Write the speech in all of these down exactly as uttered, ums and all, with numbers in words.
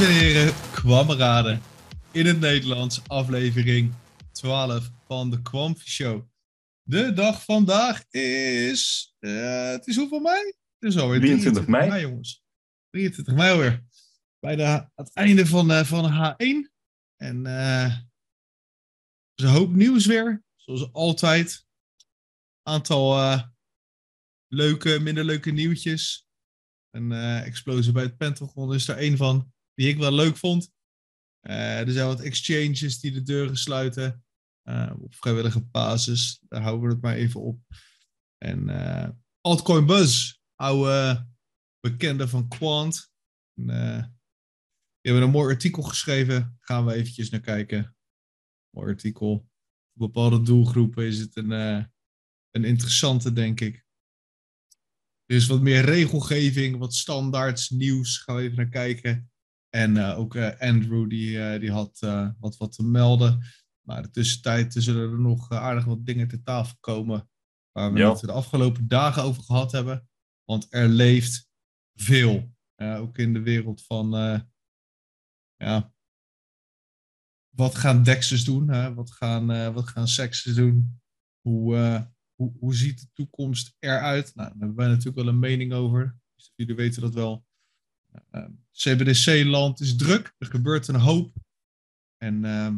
en heren, kwameraden. In het Nederlands, aflevering twaalf van de Kwamfie Show. De dag vandaag is... Uh, het is hoeveel mei? Het is alweer drieëntwintig mei, jongens. drieëntwintig mei alweer. Bijna het einde van, uh, van H één. En uh, er is een hoop nieuws weer. Zoals altijd. Aantal uh, leuke, minder leuke nieuwtjes. Een uh, explosie bij het Pentagon is er één van. Die ik wel leuk vond. Uh, er zijn wat exchanges die de deuren sluiten. Uh, op vrijwillige basis. Daar houden we het maar even op. En uh, Altcoin Buzz. Oude bekende van Quant. En, uh, die hebben een mooi artikel geschreven. Gaan we eventjes naar kijken. Mooi artikel. Voor bepaalde doelgroepen is het een, uh, een interessante, denk ik. Er is wat meer regelgeving. Wat standaards, nieuws. Gaan we even naar kijken. En uh, ook uh, Andrew die, uh, die had uh, wat, wat te melden. Maar in de tussentijd zullen er nog uh, aardig wat dingen ter tafel komen. Waar we ja. het de afgelopen dagen over gehad hebben. Want er leeft veel. Uh, ook in de wereld van... Uh, ja, wat gaan dexers doen? Hè? Wat gaan, uh, wat gaan sexers doen? Hoe, uh, hoe, hoe ziet de toekomst eruit? Nou, daar hebben wij natuurlijk wel een mening over. Dus jullie weten dat wel. Uh, C B D C-land is druk. Er gebeurt een hoop. En uh,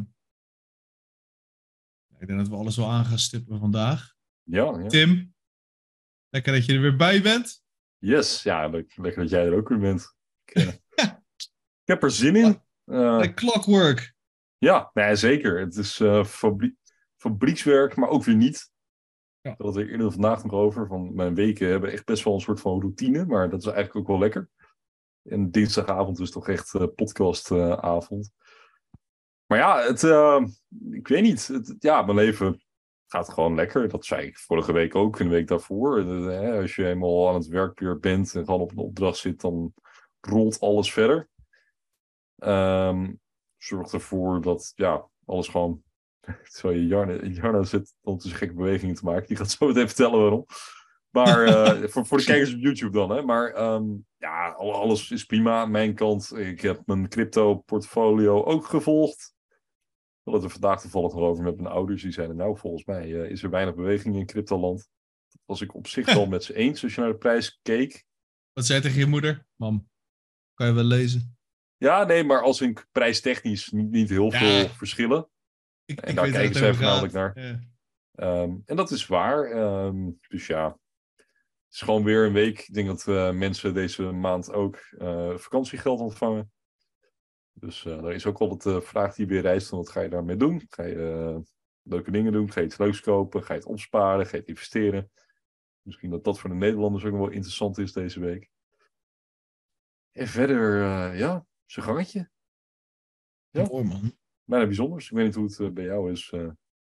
ik denk dat we alles wel aan gaan stippen vandaag. Ja, ja. Tim, lekker dat je er weer bij bent. Yes, ja, lekker, lekker dat jij er ook weer bent. Ik, uh, ik heb er zin in. Uh, like clockwork. Ja, nee, zeker. Het is uh, fabrie- fabriekswerk, maar ook weer niet. Ja. Ik had het er eerder vandaag nog over. Van mijn weken hebben echt best wel een soort van routine. Maar dat is eigenlijk ook wel lekker. En dinsdagavond is toch echt uh, podcastavond. Uh, maar ja, het, uh, ik weet niet. Het, ja, mijn leven gaat gewoon lekker. Dat zei ik vorige week ook, en de week daarvoor. Uh, hè, als je helemaal aan het werk weer bent en gewoon op een opdracht zit, dan rolt alles verder. Um, zorgt ervoor dat ja, alles gewoon... Terwijl je Jarno, Jarno zit ondertussen gekke bewegingen te maken. Die gaat zo meteen vertellen waarom. Maar uh, voor, voor de kijkers op YouTube dan. Hè. Maar um, ja, alles is prima aan mijn kant. Ik heb mijn crypto portfolio ook gevolgd. We hadden het er vandaag toevallig nog over met mijn ouders. Die zeiden nou, volgens mij uh, is er weinig beweging in cryptoland. Dat was ik op zich wel met ze eens als je naar de prijs keek. Wat zei je tegen je moeder? Mam, kan je wel lezen? Ja, nee, maar als in prijstechnisch niet, niet heel ja. veel verschillen. Ik, en ik daar weet kijken zij voornamelijk naar. Ja. Um, en dat is waar. Um, dus ja, het is gewoon weer een week. Ik denk dat uh, mensen deze maand ook uh, vakantiegeld ontvangen. Dus uh, daar is ook wel de uh, vraag die weer rijst. Wat ga je daarmee doen? Ga je uh, leuke dingen doen? Ga je iets leuks kopen? Ga je het opsparen? Ga je het investeren? Misschien dat dat voor de Nederlanders ook nog wel interessant is deze week. En verder, uh, ja, zijn gangetje. Ja. Mooi man. Bijna bijzonders. Ik weet niet hoe het uh, bij jou is. Uh...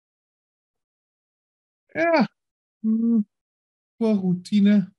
Ja, mm, wel routine.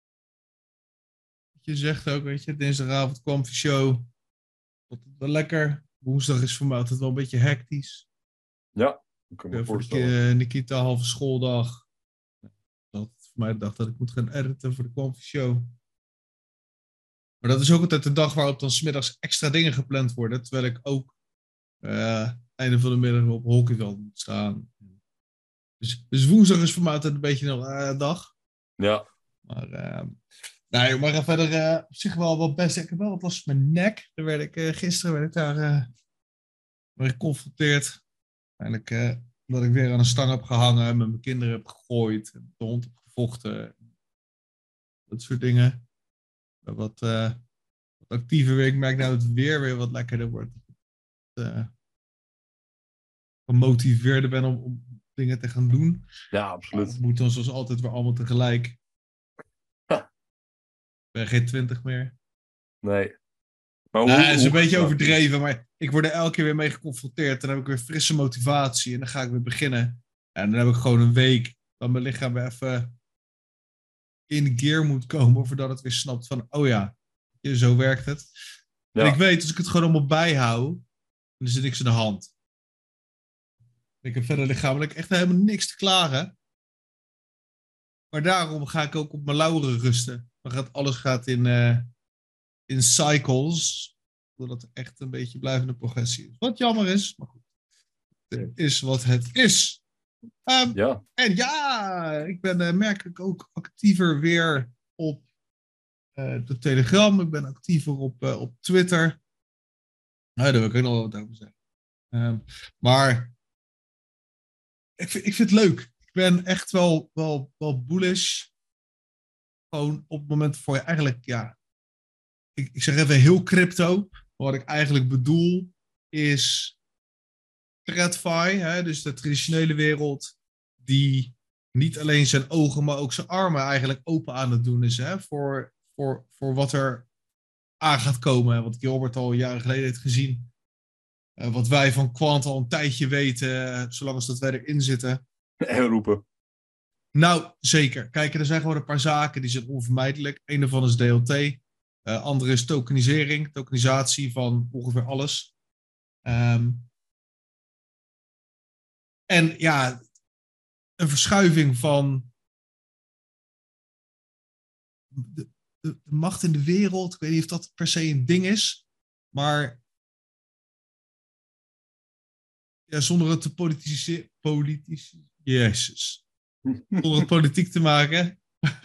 Je zegt ook, weet je, dinsdagavond kwam de show. Altijd wel lekker. Woensdag is voor mij altijd wel een beetje hectisch. Ja, ik kan me uh, voorstellen. Voor de Nikita halve schooldag. Dat is voor mij de dag dat ik moet gaan editen voor de Kwamfie Show. Maar dat is ook altijd de dag waarop dan 's middags extra dingen gepland worden. Terwijl ik ook uh, einde van de middag op hockeyveld moet staan. Dus, dus woensdag is voor mij altijd een beetje een uh, dag. Ja. Maar, uh, nee, maar verder uh, op zich wel wat best. Ik heb wel wat last van mijn nek. Daar werd ik, uh, gisteren werd ik daar uh, werd geconfronteerd. Eigenlijk uh, dat ik weer aan een stang heb gehangen. Met mijn kinderen heb gegooid. De hond heb gevochten. Dat soort dingen. Wat, uh, wat actiever weer. Ik merk nou dat het weer weer wat lekkerder wordt. Uh, gemotiveerder ben om, om dingen te gaan doen. Ja, absoluut. Het moet dan zoals altijd weer allemaal tegelijk. Ha. Ik ben geen twintig meer. Nee. Maar hoe, nou, het is een hoe, beetje hoe, overdreven, maar ik word er elke keer weer mee geconfronteerd. Dan heb ik weer frisse motivatie en dan ga ik weer beginnen. En dan heb ik gewoon een week dat mijn lichaam weer even in gear moet komen, voordat het weer snapt van, oh ja, zo werkt het. Ja. En ik weet, als ik het gewoon allemaal bijhoud, dan is er niks aan de hand. Ik heb verder lichamelijk echt helemaal niks te klagen. Maar daarom ga ik ook op mijn lauren rusten. Dan gaat alles gaat in, uh, in cycles. Doordat er echt een beetje blijvende progressie is. Wat jammer is, maar goed. Het is wat het is. Um, ja. En ja, ik ben uh, merkelijk ook actiever weer op uh, de Telegram. Ik ben actiever op, uh, op Twitter. Nou, daar wil ik ook nog wat over zeggen. Um, maar ik vind, ik vind het leuk. Ik ben echt wel, wel, wel bullish. Gewoon op het moment voor je eigenlijk, ja... Ik, ik zeg even heel crypto. Wat ik eigenlijk bedoel is... TradFi, hè, dus de traditionele wereld... die niet alleen zijn ogen, maar ook zijn armen eigenlijk open aan het doen is. Hè, voor, voor, voor wat er aan gaat komen. Wat Gilbert al jaren geleden heeft gezien. Uh, wat wij van Quant al een tijdje weten, uh, zolang als dat wij erin zitten. En roepen. Nou, zeker. Kijk, er zijn gewoon een paar zaken die zijn onvermijdelijk. Een daarvan is D L T. Uh, andere is tokenisering, tokenisatie van ongeveer alles. Um, en ja, een verschuiving van de, de, de macht in de wereld. Ik weet niet of dat per se een ding is, maar ja, zonder het te politiseren. Politici- Jezus. Zonder het politiek te maken.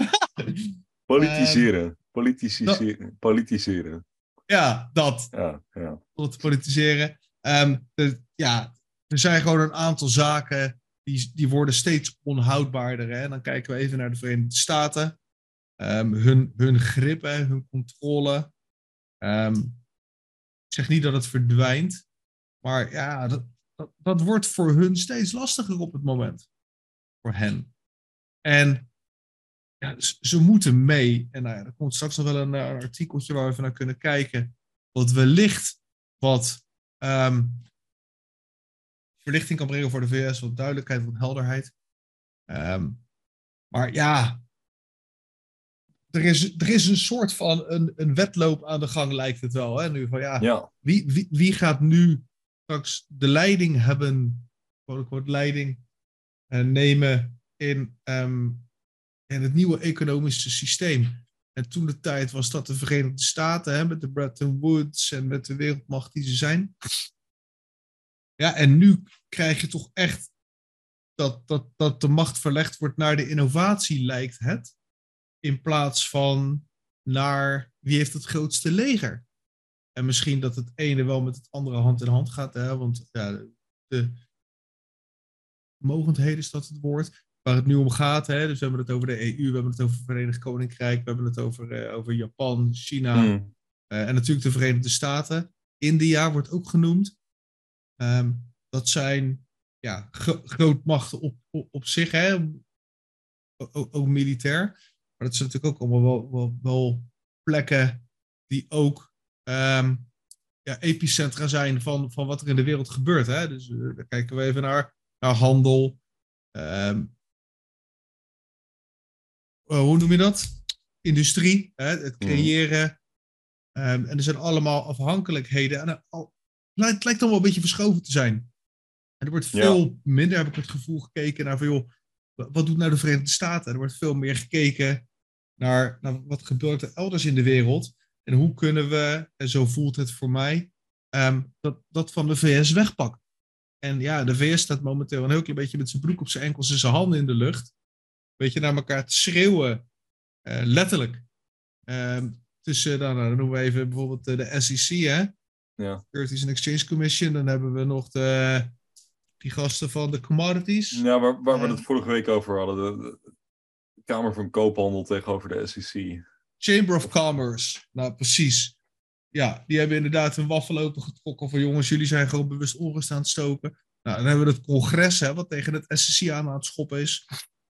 Politiseren. Um, Politiseren. dat, Politiseren. Ja, dat. Ja, ja. Zonder te politiseren. Um, de, ja, er zijn gewoon een aantal zaken die, die worden steeds onhoudbaarder. Hè? En dan kijken we even naar de Verenigde Staten. Um, hun, hun grip, hè, hun controle. Um, ik zeg niet dat het verdwijnt. Maar ja, dat, dat, dat wordt voor hun steeds lastiger op het moment. Voor hen. En ja, ze, ze moeten mee. En nou ja, er komt straks nog wel een, een artikeltje waar we even naar kunnen kijken. Wat wellicht wat um, verlichting kan brengen voor de V S. Wat duidelijkheid, wat helderheid. Um, maar ja, er is, er is een soort van een, een wedloop aan de gang, lijkt het wel. Hè? Nu van ja, ja. Wie, wie, wie gaat nu straks de leiding hebben, quote-unquote leiding, uh, nemen in, um, in het nieuwe economische systeem. En toen de tijd was dat de Verenigde Staten, hè, met de Bretton Woods en met de wereldmacht die ze zijn. Ja, en nu krijg je toch echt dat, dat, dat de macht verlegd wordt naar de innovatie, lijkt het. In plaats van naar wie heeft het grootste leger. En misschien dat het ene wel met het andere hand in hand gaat. Hè? Want ja, de mogendheden is dat het woord. Waar het nu om gaat. Hè? Dus we hebben het over de E U. We hebben het over het Verenigd Koninkrijk. We hebben het over, uh, over Japan, China. Mm. Uh, en natuurlijk de Verenigde Staten. India wordt ook genoemd. Um, dat zijn ja, gro- grootmachten op, op, op zich. Hè? Ook, ook militair. Maar dat zijn natuurlijk ook allemaal wel, wel, wel plekken die ook Um, ja, epicentra zijn van, van wat er in de wereld gebeurt. Hè? Dus uh, daar kijken we even naar, naar handel. Um, uh, hoe noem je dat? Industrie, hè? Het creëren. Um, en er zijn allemaal afhankelijkheden. En, uh, al, het lijkt allemaal een beetje verschoven te zijn. En er wordt veel ja. minder, heb ik het gevoel, gekeken naar van, joh, wat doet nou de Verenigde Staten? Er wordt veel meer gekeken naar, naar wat gebeurt er elders in de wereld. En hoe kunnen we, en zo voelt het voor mij, um, dat, dat van de V S wegpakken. En ja, de V S staat momenteel een heel klein beetje met zijn broek op zijn enkels en zijn handen in de lucht. Een beetje naar elkaar te schreeuwen. Uh, letterlijk. Um, tussen, nou, nou, dan noemen we even bijvoorbeeld de S E C, hè? Ja. Securities and Exchange Commission. Dan hebben we nog de, die gasten van de commodities. Ja, waar, waar uh, we het vorige week over hadden. De, de Kamer van Koophandel tegenover de S E C. Chamber of Commerce. Nou, precies. Ja, die hebben inderdaad een waffel open getrokken van jongens, jullie zijn gewoon bewust onrust aan het stoken. Nou, dan hebben we het congres, hè, wat tegen het S E C aan aan het schoppen is.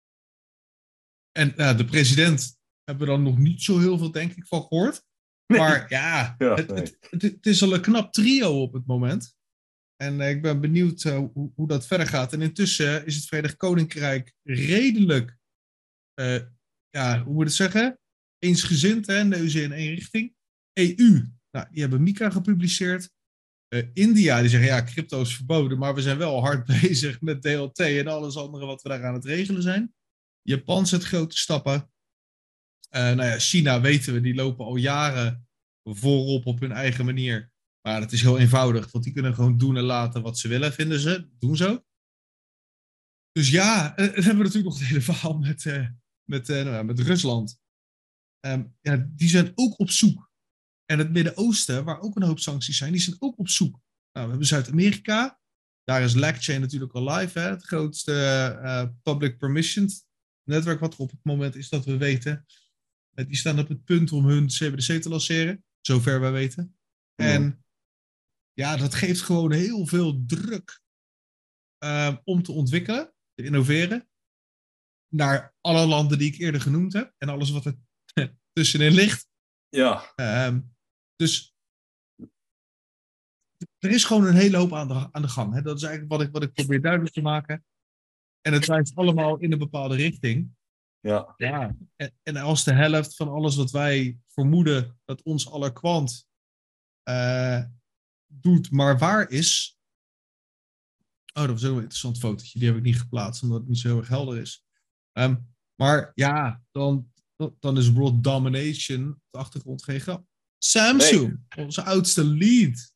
En nou, de president hebben we dan nog niet zo heel veel, denk ik, van gehoord. Nee. Maar ja, ja het, nee. het, het, het is al een knap trio op het moment. En uh, ik ben benieuwd uh, hoe, hoe dat verder gaat. En intussen is het Verenigd Koninkrijk redelijk, uh, ja, hoe moet ik het zeggen? Eensgezind, hè, neuzen in één richting. E U, nou, die hebben Mika gepubliceerd. Uh, India, die zeggen, ja, crypto is verboden, maar we zijn wel hard bezig met D L T en alles andere wat we daar aan het regelen zijn. Japan zet grote stappen. Uh, nou ja, China weten we, die lopen al jaren voorop op hun eigen manier. Maar dat is heel eenvoudig, want die kunnen gewoon doen en laten wat ze willen, vinden ze. Doen ze ook. Dus ja, en dan hebben we natuurlijk nog het hele verhaal met, uh, met, uh, nou, met Rusland. Um, ja, die zijn ook op zoek. En het Midden-Oosten, waar ook een hoop sancties zijn, die zijn ook op zoek. Nou, we hebben Zuid-Amerika. Daar is LagChain natuurlijk al live. Hè? Het grootste uh, public permissioned netwerk wat er op het moment is dat we weten. Uh, die staan op het punt om hun C B D C te lanceren. Zover wij weten. Ja. En ja, dat geeft gewoon heel veel druk uh, om te ontwikkelen, te innoveren. Naar alle landen die ik eerder genoemd heb. En alles wat er tussenin ligt. Ja. Um, dus er is gewoon een hele hoop aan de, aan de gang. Hè? Dat is eigenlijk wat ik, wat ik probeer duidelijk te maken. En het wijst allemaal in een bepaalde richting. Ja. Ja. En, en als de helft van alles wat wij vermoeden dat ons aller kwant uh, doet, maar waar is. Oh, dat was ook een interessant fotootje. Die heb ik niet geplaatst, omdat het niet zo heel erg helder is. Um, maar ja, dan, dan is world domination op de achtergrond geen grap. Samsung, nee. Onze oudste lead.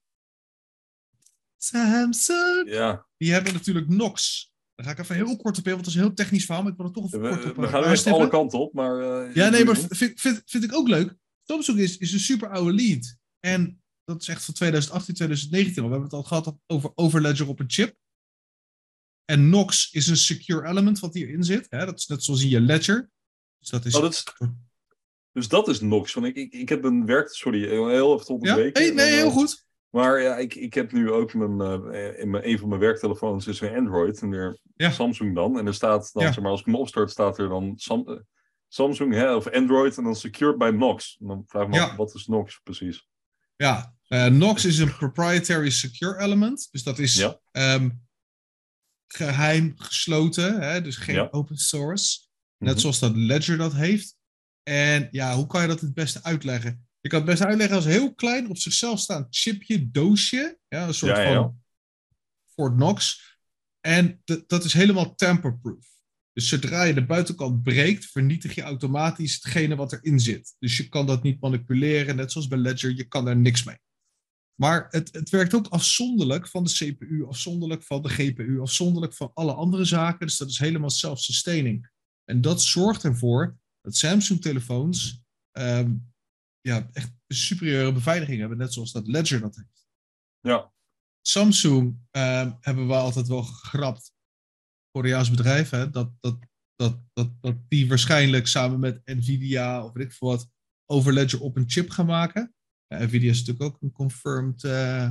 Samsung. Ja. Die hebben natuurlijk Knox. Daar ga ik even heel kort op in, want dat is een heel technisch verhaal, maar ik wil er toch even we, kort op. We gaan er echt alle kanten op, maar... Uh, ja, nee, maar vind, vind, vind ik ook leuk. Samsung is, is een super oude lead. En dat is echt van twintig achttien, twintig negentien. We hebben het al gehad over overledger op een chip. En Knox is een secure element wat hierin zit. Hè? Dat is net zoals in je ledger. Dus dat is... Oh, dat is... Dus dat is Knox. Want ik, ik, ik heb een werk... Sorry, heel even tot de ja? week. Hey, nee, heel goed. Maar ja, ik, ik heb nu ook mijn, uh, in mijn, een van mijn werktelefoons is een Android en weer ja. Samsung dan. En er staat dan, ja. zeg maar, als ik hem opstart, staat er dan Sam, uh, Samsung hè, of Android en dan secured by Knox. En dan vraag ik me ja. af, wat is Knox precies? Ja, uh, Knox is een proprietary secure element. Dus dat is ja. um, geheim gesloten, hè? Dus geen ja. open source. Net mm-hmm. zoals dat Ledger dat heeft. En ja, hoe kan je dat het beste uitleggen? Je kan het best uitleggen als een heel klein, op zichzelf staand chipje, doosje. Ja, een soort ja, ja, ja. van Fort Knox. En d- dat is helemaal tamper-proof. Dus zodra je de buitenkant breekt, vernietig je automatisch hetgene wat erin zit. Dus je kan dat niet manipuleren, net zoals bij Ledger, je kan daar niks mee. Maar het, het werkt ook afzonderlijk van de C P U, afzonderlijk van de G P U, afzonderlijk van alle andere zaken. Dus dat is helemaal self-sustaining. En dat zorgt ervoor dat Samsung-telefoons... Um, ja, echt een superieure beveiliging hebben, net zoals dat Ledger dat heeft. Ja. Samsung uh, hebben we altijd wel gegrapt, Koreaans bedrijf, hè, dat, dat, dat, dat, dat die waarschijnlijk samen met Nvidia of weet ik veel wat, over Ledger op een chip gaan maken. Uh, Nvidia is natuurlijk ook een confirmed uh,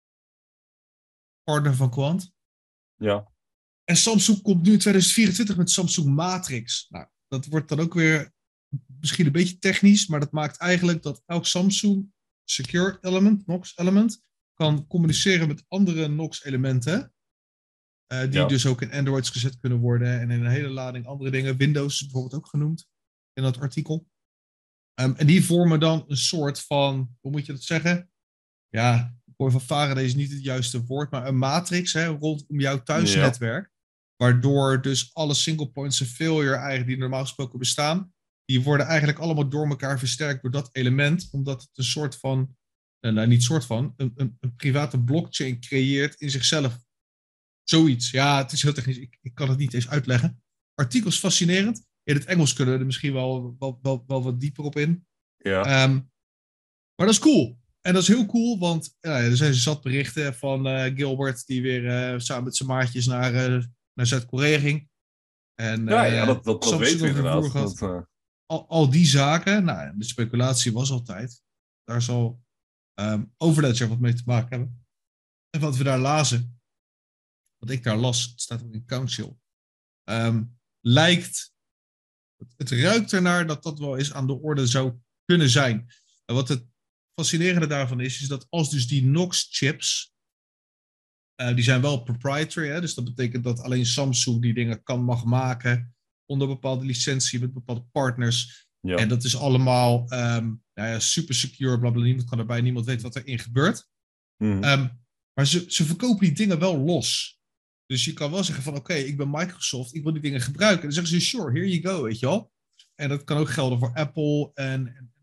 partner van Quant. Ja. En Samsung komt nu in twintig vierentwintig met Samsung Matrix. Nou, dat wordt dan ook weer misschien een beetje technisch, maar dat maakt eigenlijk dat elk Samsung secure element, Knox element, kan communiceren met andere Knox elementen. Uh, die ja. dus ook in Androids gezet kunnen worden en in een hele lading andere dingen. Windows is bijvoorbeeld ook genoemd in dat artikel. Um, en die vormen dan een soort van, hoe moet je dat zeggen? Ja, ik hoor van Faraday is niet het juiste woord, maar een matrix hè, rondom jouw thuisnetwerk. Ja. Waardoor dus alle single points of failure eigenlijk die normaal gesproken bestaan, die worden eigenlijk allemaal door elkaar versterkt door dat element, omdat het een soort van, nou niet soort van, een, een, een private blockchain creëert in zichzelf. Zoiets. Ja, het is heel technisch. Ik, ik kan het niet eens uitleggen. Artikel is fascinerend. In het Engels kunnen we er misschien wel, wel, wel, wel wat dieper op in. Ja. Um, maar dat is cool. En dat is heel cool, want ja, er zijn zat berichten van uh, Gilbert, die weer uh, samen met zijn maatjes naar, uh, naar Zuid-Korea ging. En, ja, uh, ja, dat, dat, dat weten we inderdaad. Dat, uh... al, al die zaken, nou, de speculatie was altijd, daar zal um, Overledger wat mee te maken hebben. En wat we daar lazen, wat ik daar las, het staat ook in Council, um, lijkt, het, het ruikt ernaar dat dat wel eens aan de orde zou kunnen zijn. En wat het fascinerende daarvan is, is dat als dus die Knox-chips, uh, die zijn wel proprietary, hè, dus dat betekent dat alleen Samsung die dingen kan, mag maken, onder bepaalde licentie, met bepaalde partners. Ja. En dat is allemaal um, nou ja, super secure, blablabla, niemand kan erbij, niemand weet wat erin gebeurt. Mm. Um, maar ze, ze verkopen die dingen wel los. Dus je kan wel zeggen van, oké, okay, ik ben Microsoft, ik wil die dingen gebruiken. En dan zeggen ze, sure, here you go, weet je wel. En dat kan ook gelden voor Apple en, en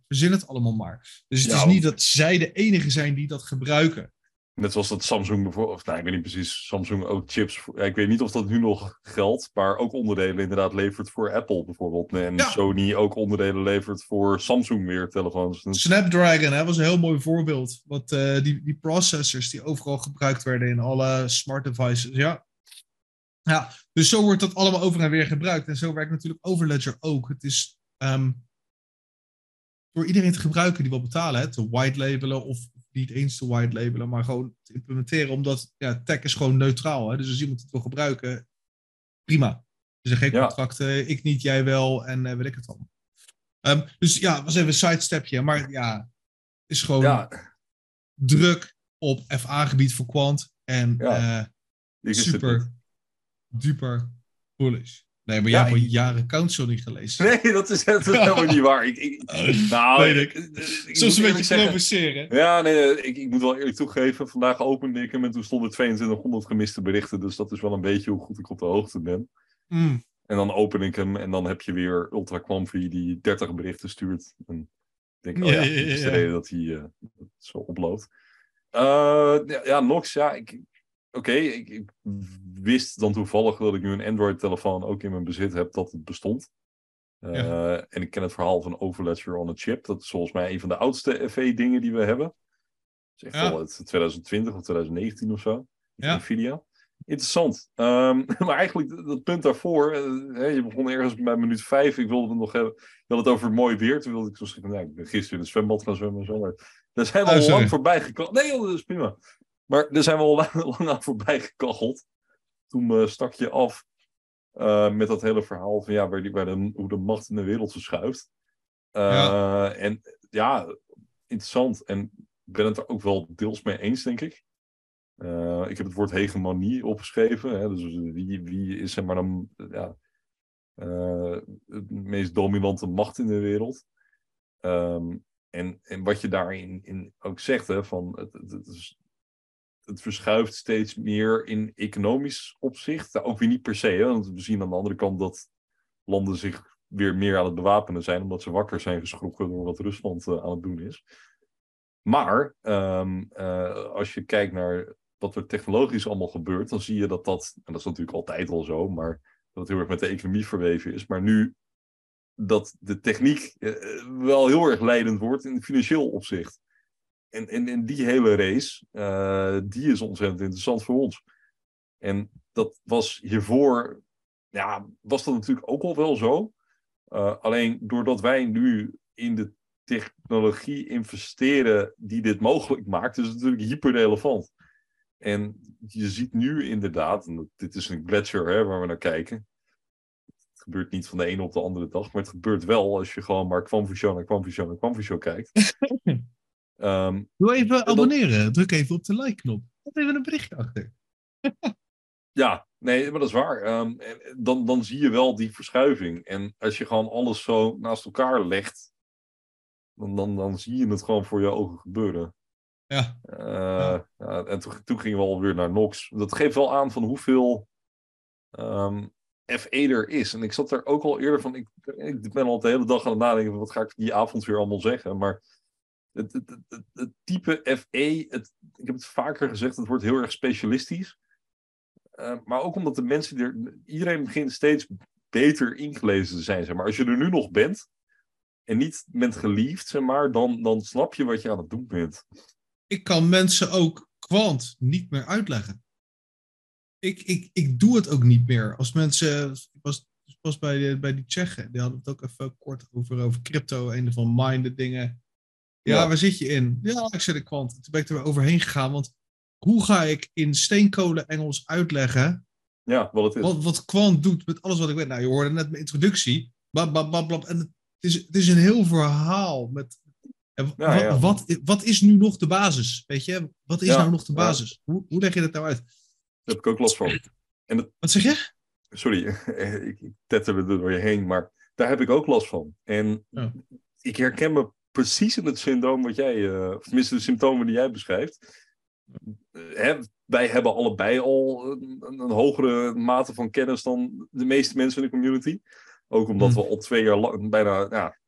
verzin het allemaal maar. Dus het Ja, is want- niet dat zij de enige zijn die dat gebruiken. Net zoals dat Samsung bijvoorbeeld, of nou, ik weet niet precies, Samsung ook chips, voor, ja, ik weet niet of dat nu nog geldt, maar ook onderdelen inderdaad levert voor Apple bijvoorbeeld. En Ja. Sony ook onderdelen levert voor Samsung weer telefoons. Dus- Snapdragon hè, was een heel mooi voorbeeld. Wat, uh, die, die processors die overal gebruikt werden in alle smart devices. Ja. Ja, dus zo wordt dat allemaal over en weer gebruikt. En zo werkt natuurlijk Overledger ook. Het is um, door iedereen te gebruiken die wil betalen, hè, te white labelen of niet eens te white labelen, maar gewoon te implementeren, omdat ja, tech is gewoon neutraal. Hè? Dus als iemand het wil gebruiken, prima. Er zijn geen Ja. contracten, ik niet, jij wel en uh, weet ik het al. Um, dus ja, was even een sidestepje, maar ja, het is gewoon Ja, druk op F A-gebied voor Quant en Ja. uh, ik wist het super niet. duper bullish. Nee, maar Ja, jij hebt al ik- jaren Council niet gelezen. Nee, dat is, dat is helemaal niet waar. Ik, ik, nou, Weet ik. ik, ik Soms moet een beetje eerlijk zeggen- provoceren. Ja, nee, ik, ik moet wel eerlijk toegeven. Vandaag opende ik hem en toen stonden tweeëntwintighonderd gemiste berichten. Dus dat is wel een beetje hoe goed ik op de hoogte ben. Mm. En dan open ik hem en dan heb je weer Ultra Quamfi die dertig berichten stuurt. En ik denk, oh Ja, ja, ja, ja, dit is de ja. reden dat hij uh, zo oploopt. Uh, ja, ja, Nox, ja, ik... Oké, okay, ik, ik wist dan toevallig dat ik nu een Android-telefoon ook in mijn bezit heb dat het bestond. Uh, Ja. En ik ken het verhaal van Overledger on a chip. Dat is volgens mij een van de oudste F E-dingen die we hebben. Dat is echt Ja. al uit twintig twintig of twintig negentien of zo. Ja. Nvidia. Interessant. Um, maar eigenlijk dat punt daarvoor. Uh, hè, je begon ergens bij minuut vijf. Ik wilde het nog hebben. Je had het over mooi weer. Toen wilde ik zo zeggen. Nou, ik ben gisteren in het zwembad gaan zwemmen en zo. Maar daar zijn we Oh, al sorry. lang voorbij gekomen. Nee, joh, dat is prima. Maar daar zijn we al lang, lang aan voorbij gekacheld. Toen uh, stak je af uh, met dat hele verhaal van ja, waar die, waar de, hoe de macht in de wereld verschuift. Uh, Ja. En ja, interessant. En ik ben het er ook wel deels mee eens, denk ik. Uh, ik heb het woord hegemonie opgeschreven. Hè? Dus wie, wie is zeg maar dan ja, uh, het meest dominante macht in de wereld? Um, en, en wat je daarin in ook zegt, hè, van het, het, het, is, het verschuift steeds meer in economisch opzicht. Nou, ook weer niet per se, hè? Want we zien aan de andere kant dat landen zich weer meer aan het bewapenen zijn, omdat ze wakker zijn geschrokken door wat Rusland uh, aan het doen is. Maar um, uh, als je kijkt naar wat er technologisch allemaal gebeurt, dan zie je dat dat, en dat is natuurlijk altijd al zo, maar dat het heel erg met de economie verweven is, maar nu dat de techniek uh, wel heel erg leidend wordt in financieel opzicht. En, en, en die hele race, uh, die is ontzettend interessant voor ons. En dat was hiervoor, ja, was dat natuurlijk ook al wel zo. Uh, alleen doordat wij nu in de technologie investeren die dit mogelijk maakt, is het natuurlijk hyperrelevant. En je ziet nu inderdaad, en dit is een gletsjer hè, waar we naar kijken. Het gebeurt niet van de ene op de andere dag, maar het gebeurt wel als je gewoon maar kwamvisio naar kwamvisio naar kwamvisio kijkt. um, Doe even dat... abonneren. Druk even op de like-knop. Zet even een berichtje achter. Ja, nee, maar dat is waar. Um, dan, dan zie je wel die verschuiving. En als je gewoon alles zo naast elkaar legt, dan, dan, dan zie je het gewoon voor je ogen gebeuren. Ja. Uh, ja. Ja, en toen, toen gingen we alweer naar Nox. Dat geeft wel aan van hoeveel um, F E er is. En ik zat er ook al eerder van, ik, ik ben al de hele dag aan het nadenken van wat ga ik die avond weer allemaal zeggen. Maar het, het, het, het, het type F E, het, ik heb het vaker gezegd, het wordt heel erg specialistisch. Uh, maar ook omdat de mensen er, iedereen begint steeds beter ingelezen te zijn. Zeg maar. Als je er nu nog bent en niet bent geliefd, zeg maar, dan, dan snap je wat je aan het doen bent. Ik kan mensen ook kwant niet meer uitleggen. Ik, ik, ik doe het ook niet meer. Als mensen, ik was, was bij, de, bij die Tsjechen, die hadden het ook even kort over, over crypto, een van minded dingen. Ja, ja, waar zit je in? Ja, ik zit in kwant. Toen ben ik er weer overheen gegaan, want hoe ga ik in steenkolen Engels uitleggen ja, wat het is. Wat, wat kwant doet met alles wat ik weet? Nou, je hoorde net mijn introductie. Blab, blab, blab, blab. En het is, het is een heel verhaal. Met, ja, ja, wat, ja. Wat, wat is nu nog de basis? Weet je? Wat is ja, nou nog de basis? Ja. Hoe, hoe leg je dat nou uit? Daar heb ik ook last van. En het, wat zeg je? Sorry, ik, ik tetterde er door je heen, maar daar heb ik ook last van. En ja. ik herken me precies in het syndroom wat jij, uh, of tenminste de symptomen die jij beschrijft. Hè, wij hebben allebei al een, een hogere mate van kennis dan de meeste mensen in de community. Ook omdat hmm. we al twee jaar lang, bijna, ja,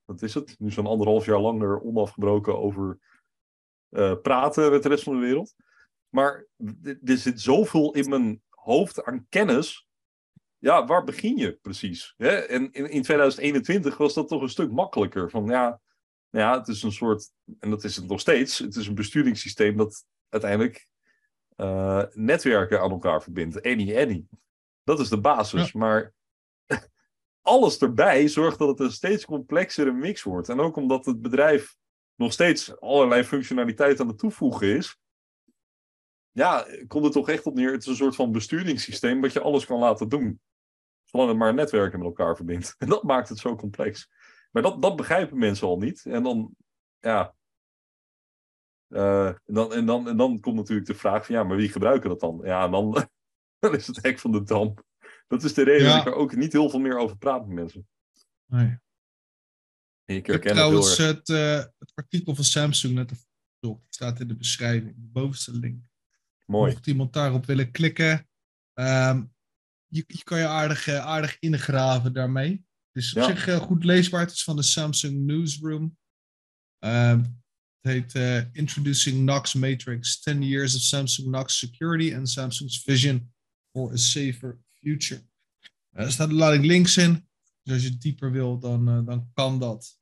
wat is het? Nu zo'n anderhalf jaar lang er onafgebroken over uh, praten met de rest van de wereld. Maar d- er zit zoveel in mijn hoofd aan kennis. Ja, waar begin je precies? Hè? En in, in twintig eenentwintig was dat toch een stuk makkelijker. Van ja, ja, het is een soort, en dat is het nog steeds, het is een besturingssysteem dat uiteindelijk uh, netwerken aan elkaar verbindt. Any, any. Dat is de basis. Ja. Maar alles erbij zorgt dat het een steeds complexere mix wordt. En ook omdat het bedrijf nog steeds allerlei functionaliteit aan het toevoegen is. Ja, komt het toch echt op neer. Het is een soort van besturingssysteem wat je alles kan laten doen. Zolang het maar netwerken met elkaar verbindt. En dat maakt het zo complex. Maar dat, dat begrijpen mensen al niet. En dan, ja. Uh, en, dan, en, dan, en dan komt natuurlijk de vraag van, ja, maar wie gebruiken dat dan? Ja, en dan, dan is het hek van de dam. Dat is de reden ja. dat ik er ook niet heel veel meer over praat met mensen. Nee. Ik, ik heb trouwens het, het, uh, het artikel van Samsung net opgezocht. Het staat in de beschrijving, de bovenste link. Mooi. Mocht iemand daarop willen klikken. Um, je, je kan je aardig, uh, aardig ingraven daarmee. Het is op ja. zich uh, goed leesbaar. Het is van de Samsung Newsroom. Um, het heet uh, Introducing Knox Matrix. ten years of Samsung Knox Security and Samsung's Vision for a Safer Future. Uh, er staat een lading links in. Dus als je het dieper wil, dan, uh, dan kan dat.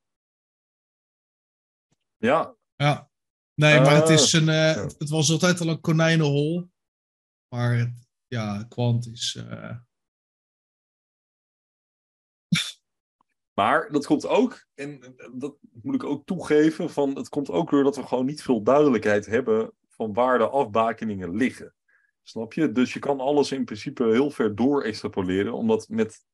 Ja. Ja. Nee, maar uh, het is een... Uh, het, het was altijd al een konijnenhol. Maar het, ja, kwant is... Uh... Maar dat komt ook, en dat moet ik ook toegeven, van het komt ook doordat we gewoon niet veel duidelijkheid hebben van waar de afbakeningen liggen. Snap je? Dus je kan alles in principe heel ver door extrapoleren, omdat met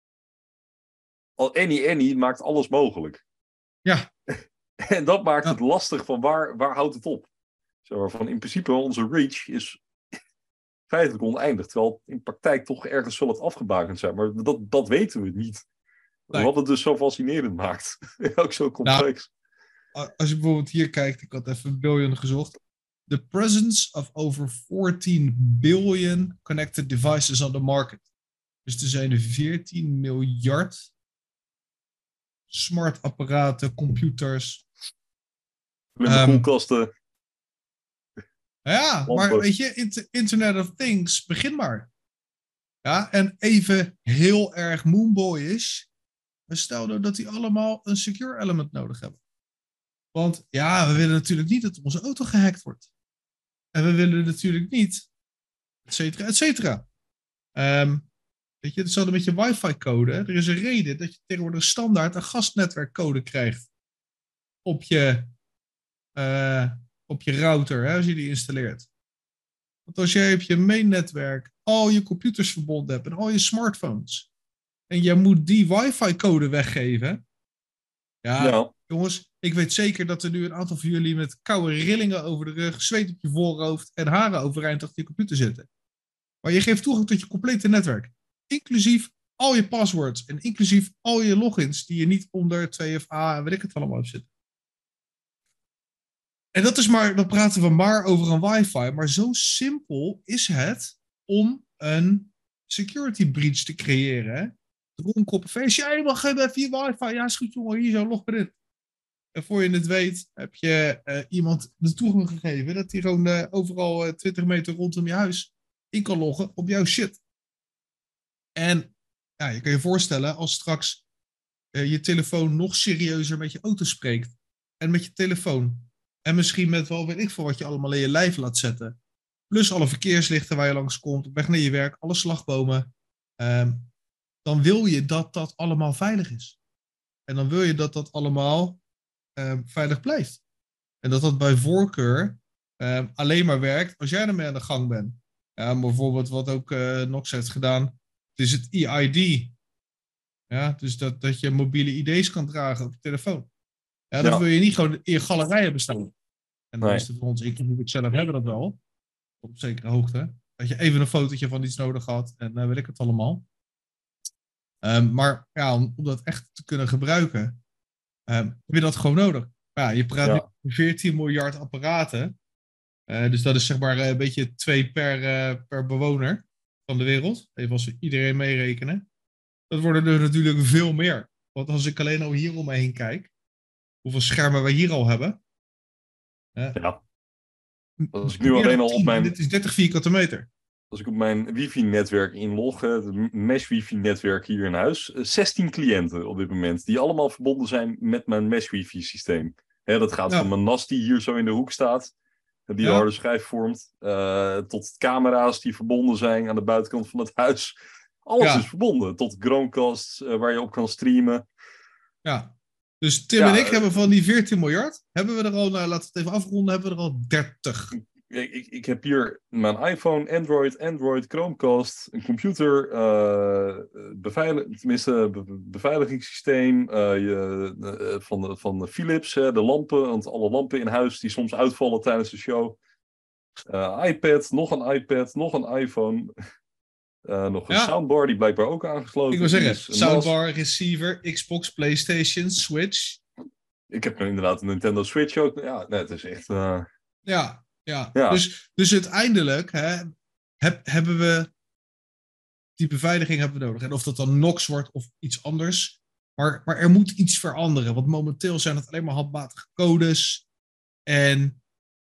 any any maakt alles mogelijk. Ja. En dat maakt ja. het lastig van waar, waar houdt het op? Zo, van in principe onze reach is feitelijk oneindig, terwijl in praktijk toch ergens zal het afgebakend zijn. Maar dat, dat weten we niet. Nee. Wat het dus zo fascinerend maakt. Ook zo complex. Nou, als je bijvoorbeeld hier kijkt, ik had even billion gezocht. The presence of over fourteen billion connected devices on the market. Dus er zijn veertien miljard smart apparaten, computers. Slimme um, koelkasten. Ja, lampen. Maar weet je, Internet of Things, begin maar. Ja, en even heel erg moonboyish. Stel nou dat die allemaal een secure element nodig hebben. Want ja, we willen natuurlijk niet dat onze auto gehackt wordt. En we willen natuurlijk niet, et cetera, et cetera. Um, weet je, hetzelfde met je wifi-code. Hè? Er is een reden dat je tegenwoordig standaard een gastnetwerkcode krijgt. Op je, uh, op je router, hè, als je die installeert. Want als jij op je main netwerk al je computers verbonden hebt en al je smartphones. En jij moet die wifi-code weggeven. Ja, ja, jongens, ik weet zeker dat er nu een aantal van jullie met koude rillingen over de rug, zweet op je voorhoofd en haren overeind achter je computer zitten. Maar je geeft toegang tot je complete netwerk. Inclusief al je passwords en inclusief al je logins die je niet onder twee F A en weet ik het allemaal hebt zitten. En dat is maar, dan praten we maar over een wifi. Maar zo simpel is het om een security breach te creëren. Dronkoppenfeest. Ja, je mag even via wifi. Ja, is goed jongen, hier zo, log maar in. En voor je het weet, heb je uh, iemand de toegang gegeven dat hij gewoon uh, overal uh, twintig meter rondom je huis in kan loggen op jouw shit. En ja, je kan je voorstellen als straks uh, je telefoon nog serieuzer met je auto spreekt. En met je telefoon. En misschien met wel weet ik veel wat je allemaal in je lijf laat zetten. Plus alle verkeerslichten waar je langs komt, op weg naar je werk, alle slagbomen. Um, dan wil je dat dat allemaal veilig is. En dan wil je dat dat allemaal um, veilig blijft. En dat dat bij voorkeur um, alleen maar werkt als jij ermee aan de gang bent. Ja, bijvoorbeeld wat ook uh, Nox heeft gedaan. Het is het E I D. Ja, dus dat, dat je mobiele I D's kan dragen op je telefoon. Ja, dat ja. wil je niet gewoon in je galerij hebben staan. En de meeste nee. van ons, inclusief ik zelf, hebben dat wel. Op zekere hoogte. Dat je even een fotootje van iets nodig had. En uh, weet ik het allemaal. Um, maar ja, om, om dat echt te kunnen gebruiken, um, heb je dat gewoon nodig. Ja, je praat ja. nu over veertien miljard apparaten. Uh, dus dat is zeg maar uh, een beetje twee per, uh, per bewoner van de wereld. Even als we iedereen meerekenen. Dat worden er natuurlijk veel meer. Want als ik alleen al hier om me heen kijk, hoeveel schermen we hier al hebben. Uh, ja. Als ik nu alleen al op mijn... Dit is dertig vierkante meter. Als ik op mijn wifi-netwerk inlog, het mesh-wifi-netwerk hier in huis, zestien cliënten op dit moment, die allemaal verbonden zijn met mijn mesh-wifi-systeem. Hè, dat gaat ja. van mijn N A S die hier zo in de hoek staat, die ja. de harde schijf vormt, uh, tot camera's die verbonden zijn aan de buitenkant van het huis. Alles ja. is verbonden, tot Chromecast uh, waar je op kan streamen. Ja, dus Tim ja, en ik uh, hebben van die veertien miljard, hebben we er al, nou, laten we het even afronden, hebben we er al dertig. Ik, ik, ik heb hier mijn iPhone, Android, Android, Chromecast, een computer, uh, beveilig, tenminste be, beveiligingssysteem uh, je, uh, van, de, van de Philips, uh, de lampen, want alle lampen in huis die soms uitvallen tijdens de show. Uh, iPad, nog een iPad, nog een iPhone, uh, nog een ja. soundbar die blijkbaar ook aangesloten is. Ik wil zeggen, soundbar, receiver, Xbox, PlayStation, Switch. Ik heb inderdaad een Nintendo Switch ook. Ja, nee, het is echt... Uh... Ja. Ja, ja. Dus, dus uiteindelijk hè, heb, hebben we die beveiliging hebben we nodig. En of dat dan Nox wordt of iets anders. Maar, maar er moet iets veranderen. Want momenteel zijn het alleen maar handmatige codes. En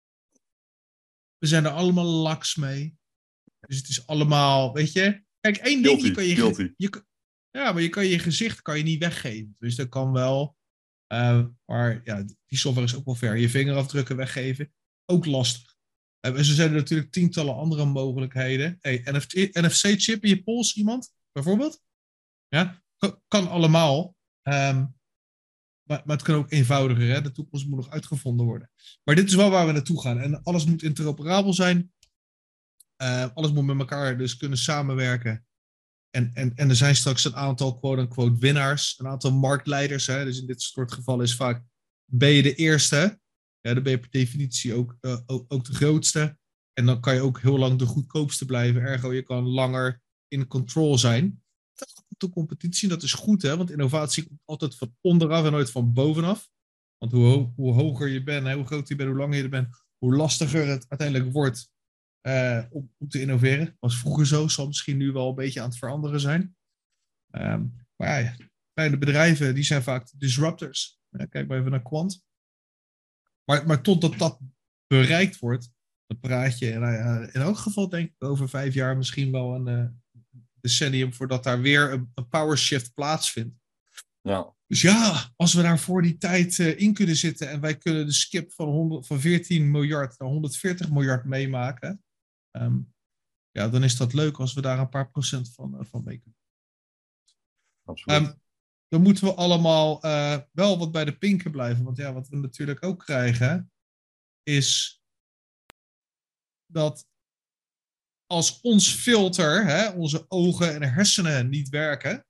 we zijn er allemaal laks mee. Dus het is allemaal, weet je. Kijk, één ding, je kan je, ge- je, ja, maar je kan je gezicht kan je niet weggeven. Dus dat kan wel. Uh, maar ja, die software is ook wel ver. Je vingerafdrukken weggeven, ook lastig. En zo zijn er natuurlijk tientallen andere mogelijkheden. Hey, N F C-chip in je pols, iemand, bijvoorbeeld. Ja, kan, kan allemaal. Um, maar, maar het kan ook eenvoudiger. Hè? De toekomst moet nog uitgevonden worden. Maar dit is wel waar we naartoe gaan. En alles moet interoperabel zijn. Uh, alles moet met elkaar dus kunnen samenwerken. En, en, en er zijn straks een aantal quote-unquote winnaars. Een aantal marktleiders. Hè? Dus in dit soort gevallen is vaak... Ben je de eerste... Ja, dan ben je per definitie ook, uh, ook, ook de grootste. En dan kan je ook heel lang de goedkoopste blijven. Ergo, je kan langer in control zijn. Dat komt de competitie, dat is goed, hè? Want innovatie komt altijd van onderaf en nooit van bovenaf. Want hoe, ho- hoe hoger je bent, hè, hoe groter je bent, hoe langer je er bent, hoe lastiger het uiteindelijk wordt uh, om, om te innoveren. Was vroeger zo, zal misschien nu wel een beetje aan het veranderen zijn. Um, maar ja, kleine bedrijven, die zijn vaak disruptors. Ja, kijk maar even naar Quant. Maar, maar totdat dat bereikt wordt, dan praat je nou ja, in elk geval denk ik over vijf jaar misschien wel een uh, decennium voordat daar weer een, een power shift plaatsvindt. Ja. Dus ja, als we daar voor die tijd uh, in kunnen zitten en wij kunnen de skip van, honderd, van veertien miljard naar honderdveertig miljard meemaken, um, ja, dan is dat leuk als we daar een paar procent van, uh, van mee kunnen. Absoluut. Um, Dan moeten we allemaal uh, wel wat bij de pinken blijven. Want ja, wat we natuurlijk ook krijgen, is dat als ons filter, hè, onze ogen en hersenen niet werken,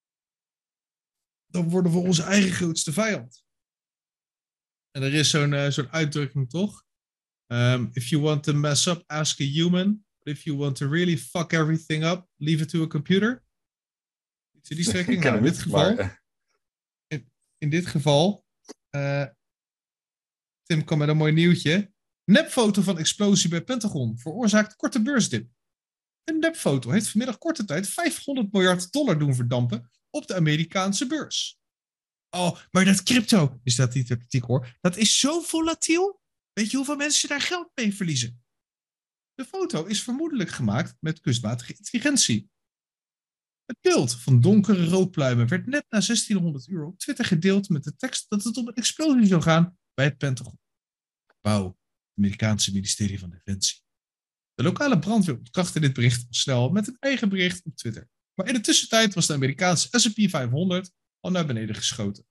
dan worden we onze eigen grootste vijand. En er is zo'n, uh, zo'n uitdrukking toch? Um, if you want to mess up, ask a human. But if you want to really fuck everything up, leave it to a computer. Die strekking, nou, in dit geval, maar... in, in dit geval, uh, Tim kwam met een mooi nieuwtje. Nepfoto van explosie bij Pentagon veroorzaakt korte beursdip. Een nepfoto heeft vanmiddag korte tijd vijfhonderd miljard dollar doen verdampen op de Amerikaanse beurs. Oh, maar dat crypto, is dat niet de kritiek hoor, dat is zo volatiel. Weet je hoeveel mensen daar geld mee verliezen? De foto is vermoedelijk gemaakt met kunstmatige intelligentie. Het beeld van donkere rookpluimen werd net na zestienhonderd uur op Twitter gedeeld met de tekst dat het om een explosie zou gaan bij het Pentagon. Wauw, het Amerikaanse ministerie van Defensie. De lokale brandweer ontkrachtte dit bericht al snel met een eigen bericht op Twitter. Maar in de tussentijd was de Amerikaanse S en P vijfhonderd al naar beneden geschoten.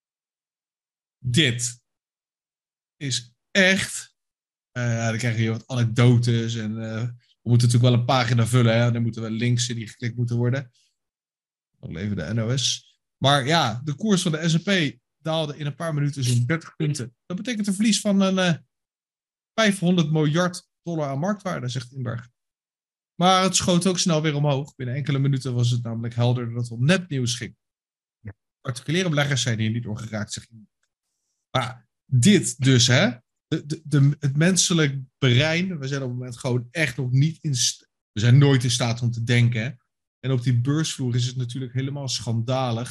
Dit is echt... Uh, dan krijgen we hier wat anekdotes en uh, we moeten natuurlijk wel een pagina vullen. Hè? Dan moeten we links in die geklikt moeten worden. Nog even de N O S. Maar ja, de koers van de S en P daalde in een paar minuten zo'n dertig punten. Dat betekent een verlies van een uh, vijfhonderd miljard dollar aan marktwaarde, zegt Inberg. Maar het schoot ook snel weer omhoog. Binnen enkele minuten was het namelijk helder dat het om nepnieuws ging. Particuliere beleggers zijn hier niet door geraakt, zegt Inberg. Maar dit dus, hè. De, de, de, het menselijk brein, we zijn op het moment gewoon echt nog niet in st- we zijn nooit in staat om te denken. Hè? En op die beursvloer is het natuurlijk helemaal schandalig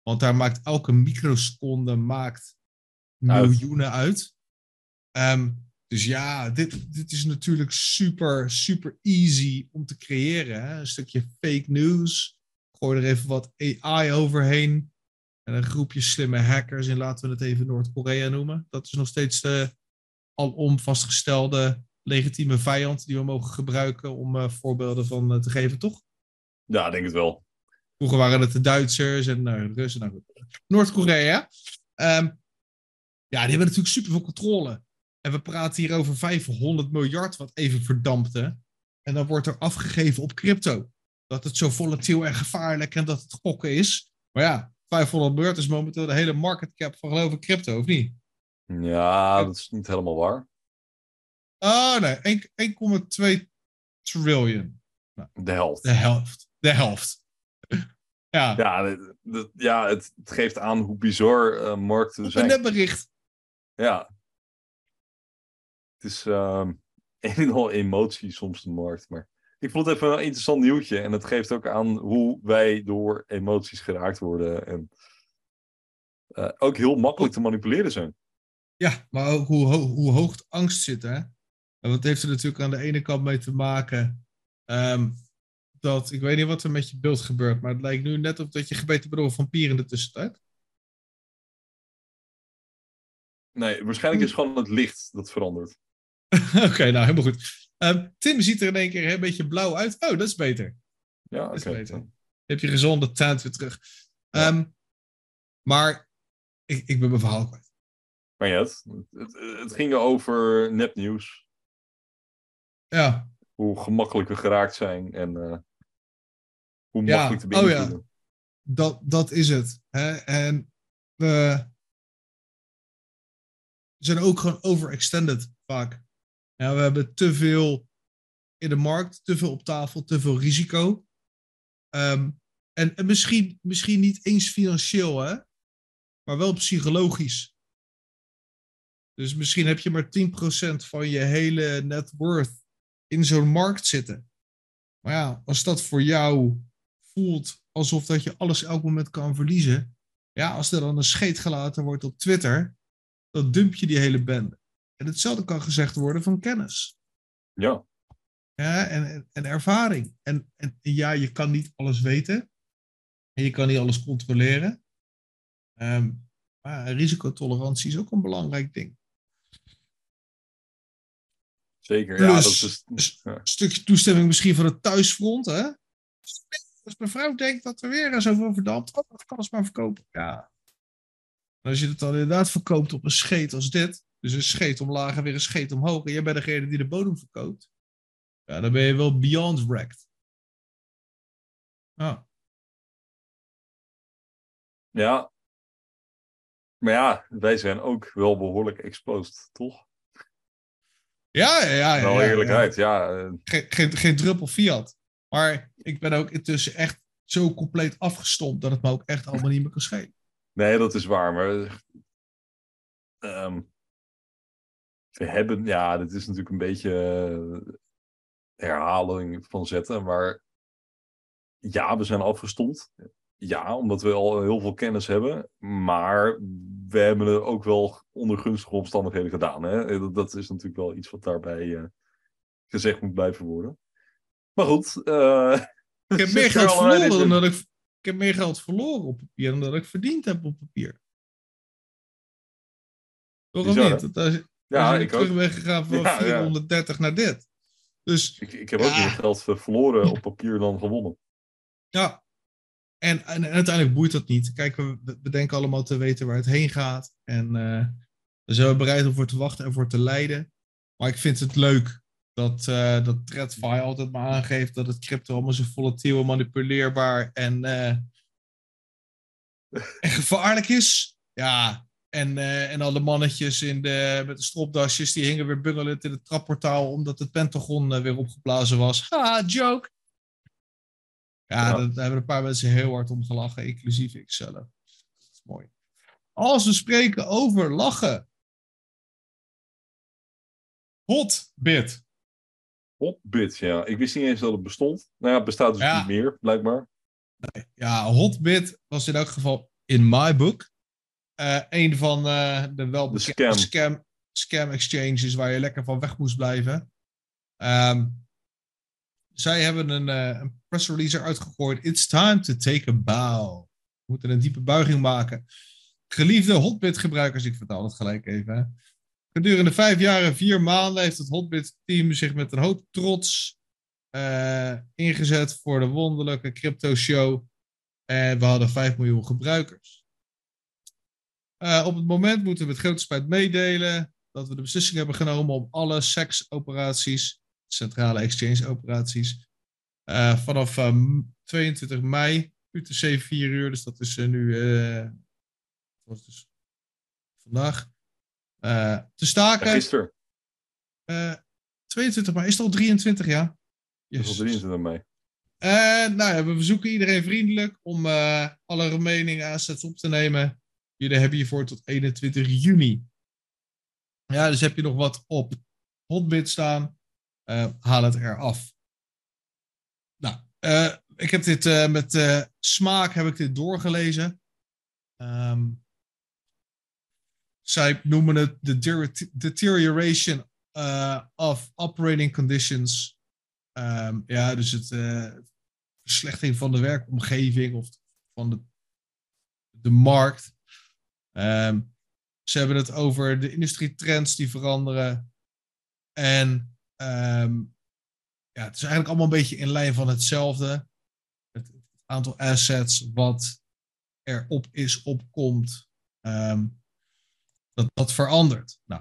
Want daar maakt elke microseconde maakt miljoenen uit. Um, dus ja, dit, dit is natuurlijk super, super easy om te creëren. Hè? Een stukje fake news. Gooi er even wat A I overheen. En een groepje slimme hackers, en laten we het even Noord-Korea noemen. Dat is nog steeds de alom vastgestelde legitieme vijand die we mogen gebruiken om uh, voorbeelden van uh, te geven, toch? Ja, ik denk het wel. Vroeger waren het de Duitsers en uh, de Russen. Nou, Noord-Korea. Um, ja, die hebben natuurlijk superveel controle. En we praten hier over vijfhonderd miljard wat even verdampte. En dan wordt er afgegeven op crypto. Dat het zo volatiel en gevaarlijk en dat het gokken is. Maar ja, vijfhonderd miljard is momenteel de hele market cap van geloof ik crypto, of niet? Ja, dat is niet helemaal waar. Oh nee, één komma twee triljoen. Nou, de helft. De helft. De helft. Ja, ja, de, de, ja het, het geeft aan hoe bizar uh, markten zijn. Een netbericht. Ja. Het is uh, een en al emotie soms de markt. Maar ik vond het even een interessant nieuwtje. En het geeft ook aan hoe wij door emoties geraakt worden. En uh, ook heel makkelijk te manipuleren zijn. Ja, maar ook hoe, ho- hoe hoog de angst zit, hè? Want het heeft er natuurlijk aan de ene kant mee te maken um, dat, ik weet niet wat er met je beeld gebeurt, maar het lijkt nu net op dat je gebeten bent door een vampier in de tussentijd. Nee, waarschijnlijk is gewoon het licht dat verandert. Oké, okay, nou helemaal goed. Um, Tim ziet er in één keer een beetje blauw uit. Oh, dat is beter. Ja, oké. Okay. Dan heb je gezonde tand weer terug. Ja. Um, maar ik, ik ben mijn verhaal kwijt. Maar ja, het, het, het ging over nepnieuws. Ja. Hoe gemakkelijk we geraakt zijn en uh, hoe ja. makkelijk te beïnvloeden. Oh ja, dat, dat is het. Hè? En we zijn ook gewoon overextended vaak. Ja, we hebben te veel in de markt, te veel op tafel, te veel risico. Um, en en misschien, misschien niet eens financieel, hè? Maar wel psychologisch. Dus misschien heb je maar tien procent van je hele net worth in zo'n markt zitten. Maar ja, als dat voor jou voelt alsof dat je alles elk moment kan verliezen. Ja, als er dan een scheet gelaten wordt op Twitter, dan dump je die hele bende. En hetzelfde kan gezegd worden van kennis. Ja. Ja, en, en, en ervaring. En, en ja, je kan niet alles weten. En je kan niet alles controleren. Um, maar risicotolerantie is ook een belangrijk ding. Zeker, Plus, ja. Dat is, ja. een stukje toestemming misschien van het thuisfront, hè? Als mijn vrouw denkt dat er weer zoveel verdampt, oh, dat kan ze maar verkopen. Ja. En als je het dan inderdaad verkoopt op een scheet als dit, dus een scheet omlaag en weer een scheet omhoog, en jij bent degene die de bodem verkoopt, ja, dan ben je wel beyond wrecked. Ah. Ja. Maar ja, wij zijn ook wel behoorlijk exposed, toch? Ja, ja, ja. Wel ja, eerlijkheid, ja. ja. Geen, geen, geen druppel fiat. Maar ik ben ook intussen echt zo compleet afgestompt dat het me ook echt allemaal niet meer kan schelen. Nee, dat is waar, maar um, we hebben, ja, dit is natuurlijk een beetje uh, herhaling van zetten, maar ja, we zijn afgestompt. Ja, omdat we al heel veel kennis hebben, maar we hebben het ook wel onder gunstige omstandigheden gedaan. Hè? Dat, dat is natuurlijk wel iets wat daarbij uh, gezegd moet blijven worden. Maar goed. Uh, ik heb meer geld verloren dan dat ik, ik heb meer geld verloren op papier dan dat ik verdiend heb op papier. Toch of niet? Dat als, als ja, je ik terug ook. bent gegaan van ja, vierhonderddertig ja. naar dit. Dus, ik, ik heb ook ja. meer geld verloren op papier dan gewonnen. Ja. En, en, en uiteindelijk boeit dat niet. Kijk, we, we denken allemaal te weten waar het heen gaat. En uh, we zijn bereid om voor te wachten en voor te lijden. Maar ik vind het leuk dat, uh, dat TradFi altijd maar aangeeft dat het crypto allemaal zo volatiel en manipuleerbaar en, uh, en gevaarlijk is. Ja, en, uh, en alle mannetjes in de, met de stropdasjes die hingen weer bungelend in het trapportaal omdat het Pentagon uh, weer opgeblazen was. Ha, joke! Ja, ja. Daar hebben een paar mensen heel hard om gelachen, inclusief ikzelf. Dat is mooi. Als we spreken over lachen. Hotbit. Hotbit, ja. Ik wist niet eens dat het bestond. Nou ja, het bestaat dus ja. niet meer, blijkbaar. Nee. Ja, Hotbit was in elk geval in my book. Uh, een van uh, de welbekende scam. scam, scam exchanges waar je lekker van weg moest blijven. Um, zij hebben een, uh, een press release eruit gegooid. It's time to take a bow. We moeten een diepe buiging maken. Geliefde Hotbit gebruikers, ik vertaal het gelijk even. Hè. Gedurende vijf jaar en vier maanden heeft het Hotbit team zich met een hoop trots uh, ingezet voor de wonderlijke crypto show. En we hadden vijf miljoen gebruikers. Uh, op het moment moeten we met grote spijt meedelen dat we de beslissing hebben genomen om alle S E X-operaties, centrale exchange-operaties, uh, vanaf um, tweeëntwintig mei, U T C vier uur, dus dat is uh, nu, uh, wat is dus vandaag, uh, te staken. Ja, gisteren. Uh, tweeëntwintig mei, is het al drieëntwintig, ja? Yes. Dat is al drieëntwintig mei. En nou ja, we verzoeken iedereen vriendelijk om uh, alle remaining assets op te nemen. Jullie hebben hiervoor tot eenentwintig juni. Ja, dus heb je nog wat op Hotbit staan, uh, haal het eraf. Nou, uh, ik heb dit uh, met uh, smaak heb ik dit doorgelezen. Um, zij noemen het de de deterioration uh, of operating conditions. Um, ja, dus het uh, verslechting van de werkomgeving of van de, de markt. Um, ze hebben het over de industrietrends die veranderen. En um, ja, het is eigenlijk allemaal een beetje in lijn van hetzelfde. Het, het aantal assets wat erop is, opkomt. Um, dat dat verandert. Nou,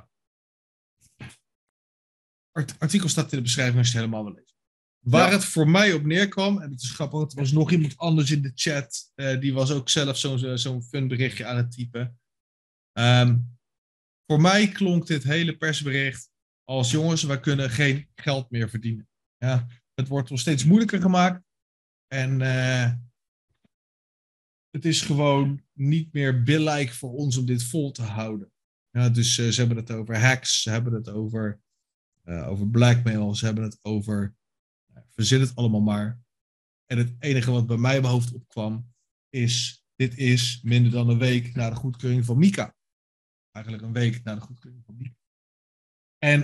het artikel staat in de beschrijving als je het helemaal wil lezen. Waar ja. het voor mij op neerkwam, en het is grappig, er was nog iemand anders in de chat, uh, die was ook zelf zo'n zo'n fun berichtje aan het typen. Um, voor mij klonk dit hele persbericht als jongens, wij kunnen geen geld meer verdienen. Ja, het wordt nog steeds moeilijker gemaakt. En uh, het is gewoon niet meer billijk voor ons om dit vol te houden. Ja, dus uh, ze hebben het over hacks, ze hebben het over, uh, over blackmail, ze hebben het over... Uh, verzin het allemaal maar. En het enige wat bij mij in mijn hoofd opkwam is, dit is minder dan een week na de goedkeuring van Mika. Eigenlijk een week na de goedkeuring van Mika. En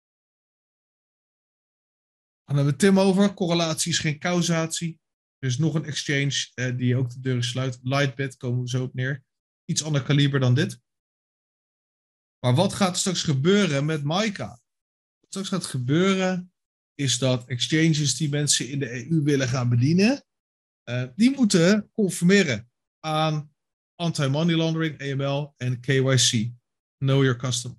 dan hebben we Tim over. Correlatie is geen causatie. Er is nog een exchange uh, die ook de deuren sluit. Lightbit, komen we zo op neer. Iets ander kaliber dan dit. Maar wat gaat er straks gebeuren met Mika? Wat straks gaat gebeuren is dat exchanges die mensen in de E U willen gaan bedienen, uh, die moeten conformeren aan anti-money laundering, A M L en K Y C. Know your customer.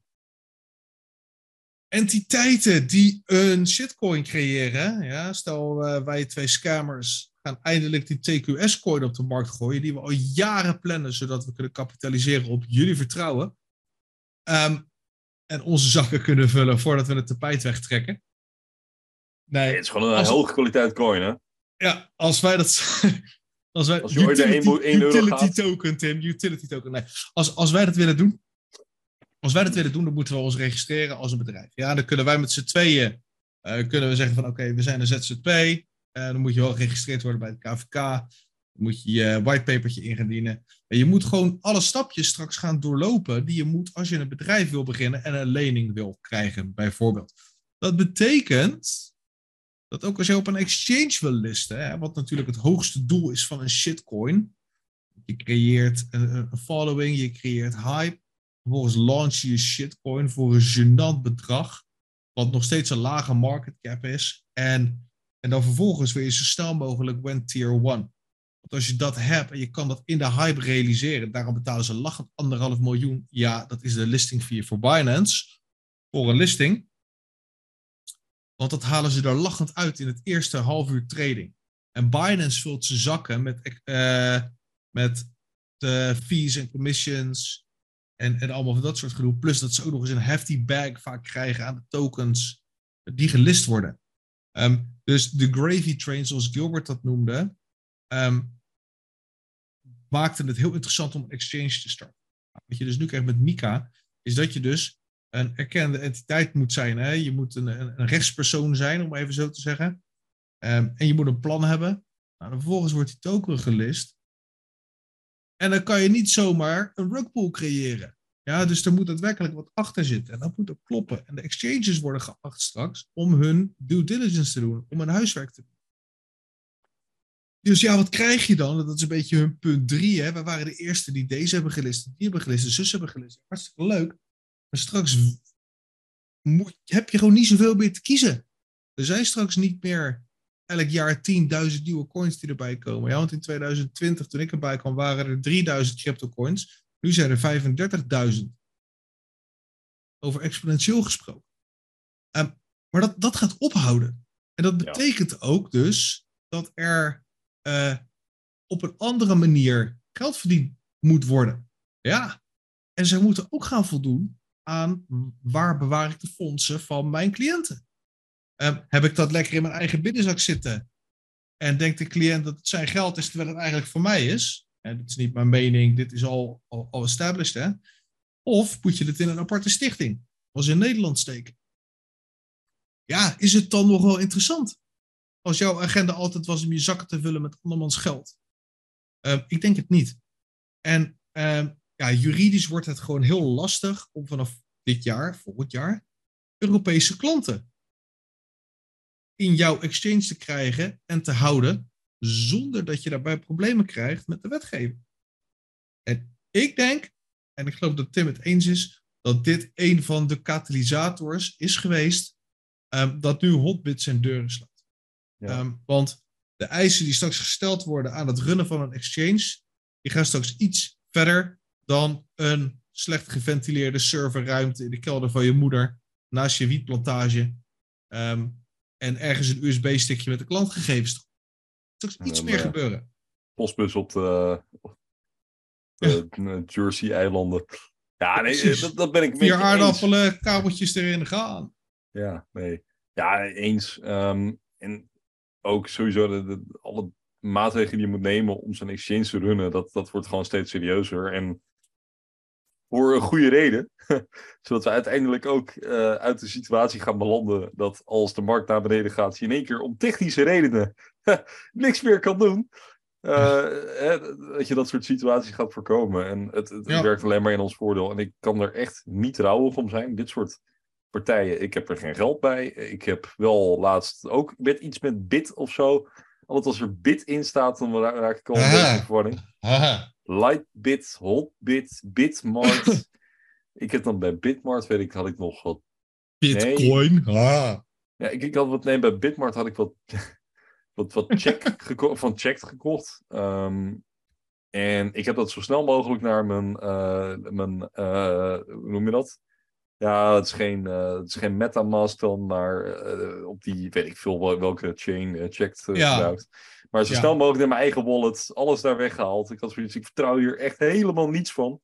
Entiteiten die een shitcoin creëren, ja, stel uh, wij twee scammers gaan eindelijk die T Q S-coin op de markt gooien, die we al jaren plannen, zodat we kunnen kapitaliseren op jullie vertrouwen. Um, en onze zakken kunnen vullen voordat we het tapijt wegtrekken. Nee, het is gewoon een als, hoge kwaliteit coin, hè? Ja, als wij dat... Als wij... Als je ooit utility, één euro utility gaat. token, Tim. Utility token, nee. Als, als wij dat willen doen... Als wij dat willen doen, dan moeten we ons registreren als een bedrijf. Ja, dan kunnen wij met z'n tweeën... Uh, kunnen we zeggen van, oké, okay, we zijn een Z Z P. Uh, dan moet je wel geregistreerd worden bij het K V K. Dan moet je je whitepapertje in gaan dienen. En je moet gewoon alle stapjes straks gaan doorlopen... die je moet als je een bedrijf wil beginnen... en een lening wil krijgen, bijvoorbeeld. Dat betekent... dat ook als je op een exchange wil listen, hè, wat natuurlijk het hoogste doel is van een shitcoin, je creëert een, een following, je creëert hype, vervolgens launch je je shitcoin voor een gênant bedrag, wat nog steeds een lage market cap is, en, en dan vervolgens wil je zo snel mogelijk went tier one. Want als je dat hebt en je kan dat in de hype realiseren, daarom betalen ze lachend anderhalf miljoen, ja, dat is de listing fee voor Binance, voor een listing. Want dat halen ze er lachend uit in het eerste half uur trading. En Binance vult zijn zakken met, uh, met de fees en commissions en, en allemaal van dat soort gedoe. Plus dat ze ook nog eens een hefty bag vaak krijgen aan de tokens die gelist worden. Um, dus de gravy train, zoals Gilbert dat noemde, um, maakte het heel interessant om een exchange te starten. Wat je dus nu krijgt met Mika, is dat je dus een erkende entiteit moet zijn. Hè? Je moet een, een, een rechtspersoon zijn, om even zo te zeggen. Um, en je moet een plan hebben. Nou, dan vervolgens wordt die token gelist. En dan kan je niet zomaar een rugpool creëren. Ja, dus er moet daadwerkelijk wat achter zitten. En dat moet ook kloppen. En de exchanges worden geacht straks om hun due diligence te doen. Om hun huiswerk te doen. Dus ja, wat krijg je dan? Dat is een beetje hun punt drie. Hè? We waren de eerste die deze hebben gelist. Die hebben gelist. De zus hebben gelist. Hartstikke leuk. Maar straks moet, heb je gewoon niet zoveel meer te kiezen. Er zijn straks niet meer elk jaar tienduizend nieuwe coins die erbij komen. Ja, want in tweeduizend twintig, toen ik erbij kwam, waren er drieduizend crypto coins. Nu zijn er vijfendertigduizend. Over exponentieel gesproken. Um, maar dat, dat gaat ophouden. En dat betekent ja. ook dus dat er uh, op een andere manier geld verdiend moet worden. Ja. En ze moeten ook gaan voldoen aan waar bewaar ik de fondsen van mijn cliënten. Um, heb ik dat lekker in mijn eigen binnenzak zitten en denkt de cliënt dat het zijn geld is terwijl het eigenlijk voor mij is. En dit is niet mijn mening, dit is al, al, al established. Hè? Of moet je het in een aparte stichting, als in Nederland steken. Ja, is het dan nog wel interessant? Als jouw agenda altijd was om je zakken te vullen met andermans geld. Um, ik denk het niet. En um, ja, juridisch wordt het gewoon heel lastig om vanaf dit jaar, volgend jaar, Europese klanten in jouw exchange te krijgen en te houden, zonder dat je daarbij problemen krijgt met de wetgeving. En ik denk, en ik geloof dat Tim het eens is, dat dit een van de katalysators is geweest um, dat nu Hotbit zijn deuren slaat. Ja. Um, want de eisen die straks gesteld worden aan het runnen van een exchange, die gaan straks iets verder dan een slecht geventileerde serverruimte in de kelder van je moeder, naast je wietplantage, um, en ergens een U S B-stickje met de klantgegevens. Er moet straks iets dan, meer uh, gebeuren. Postbus op de, op de ja. Jersey-eilanden. Ja, nee, dat, dat ben ik Vier aardappelen, kabeltjes erin gaan. Ja, nee. Ja, eens. Um, en ook sowieso de, de, alle maatregelen die je moet nemen om zo'n exchange te runnen, dat, dat wordt gewoon steeds serieuzer. En voor een goede reden. Zodat we uiteindelijk ook uh, uit de situatie gaan belanden dat als de markt naar beneden gaat, je in één keer om technische redenen niks meer kan doen. Uh, hè, dat je dat soort situaties gaat voorkomen. En het, het ja. werkt alleen maar in ons voordeel. En ik kan er echt niet rouwig om zijn. Dit soort partijen, ik heb er geen geld bij. Ik heb wel laatst ook met iets met bit of zo. Altijd als er bit in staat, dan raak ik al een Aha. beetje in verwarring. Aha. Lightbit, Hotbit, Bitmart. Ik heb dan bij Bitmart, weet ik, had ik nog wat... Bitcoin? Nee. Ah. Ja, ik, ik had wat... Nee, bij Bitmart had ik wat... wat, wat check geko- van Checked gekocht. Um, en ik heb dat zo snel mogelijk naar mijn... Uh, mijn uh, hoe noem je dat? Ja, het is geen, uh, het is geen MetaMask dan, maar uh, op die, weet ik veel wel, welke chain uh, Checked uh, ja. gebruikt. Maar zo ja. snel mogelijk in mijn eigen wallet, alles daar weggehaald. Ik had zoiets, ik vertrouw hier echt helemaal niets van.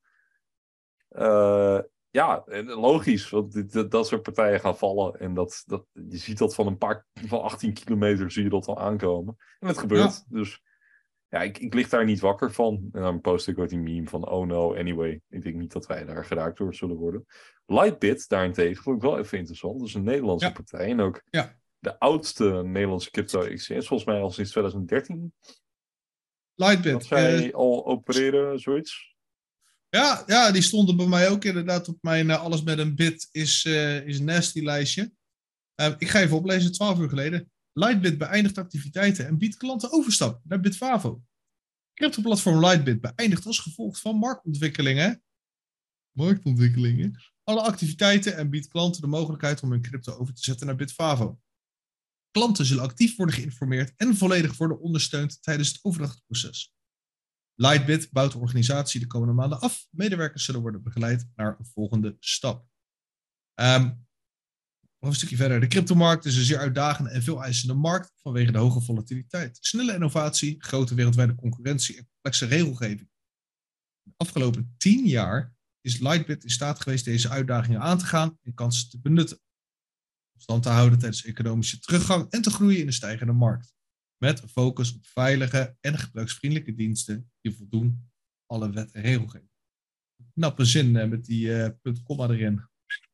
Uh, ja, logisch, want dit, dat soort partijen gaan vallen. En dat, dat, je ziet dat van een paar, van achttien kilometer zie je dat al aankomen. En het gebeurt, ja. dus ja, ik, ik lig daar niet wakker van. En dan post ik ook die meme van, oh no, anyway. Ik denk niet dat wij daar geraakt door zullen worden. Lightbit daarentegen vond ik wel even interessant. Dat is een Nederlandse ja. partij en ook... Ja. De oudste Nederlandse crypto-exchange, volgens mij al sinds twintig dertien. Lightbit. Dat zij uh, al opereren, zoiets. Ja, ja, die stonden bij mij ook inderdaad op mijn uh, alles met een bit is, uh, is nasty lijstje. Uh, ik ga even oplezen, twaalf uur geleden. Lightbit beëindigt activiteiten en biedt klanten overstap naar Bitvavo. Crypto-platform Lightbit beëindigt als gevolg van marktontwikkelingen. Marktontwikkelingen. Alle activiteiten en biedt klanten de mogelijkheid om hun crypto over te zetten naar Bitvavo. Klanten zullen actief worden geïnformeerd en volledig worden ondersteund tijdens het overdrachtproces. Lightbit bouwt de organisatie de komende maanden af. Medewerkers zullen worden begeleid naar een volgende stap. Um, nog een stukje verder. De cryptomarkt is een zeer uitdagende en veel eisende markt vanwege de hoge volatiliteit, snelle innovatie, grote wereldwijde concurrentie en complexe regelgeving. De afgelopen tien jaar is Lightbit in staat geweest deze uitdagingen aan te gaan en kansen te benutten. Stand te houden tijdens economische teruggang en te groeien in de stijgende markt. Met een focus op veilige en gebruiksvriendelijke diensten die voldoen alle wet en regelgeving. Knappe zin uh, met die uh, punt komma erin.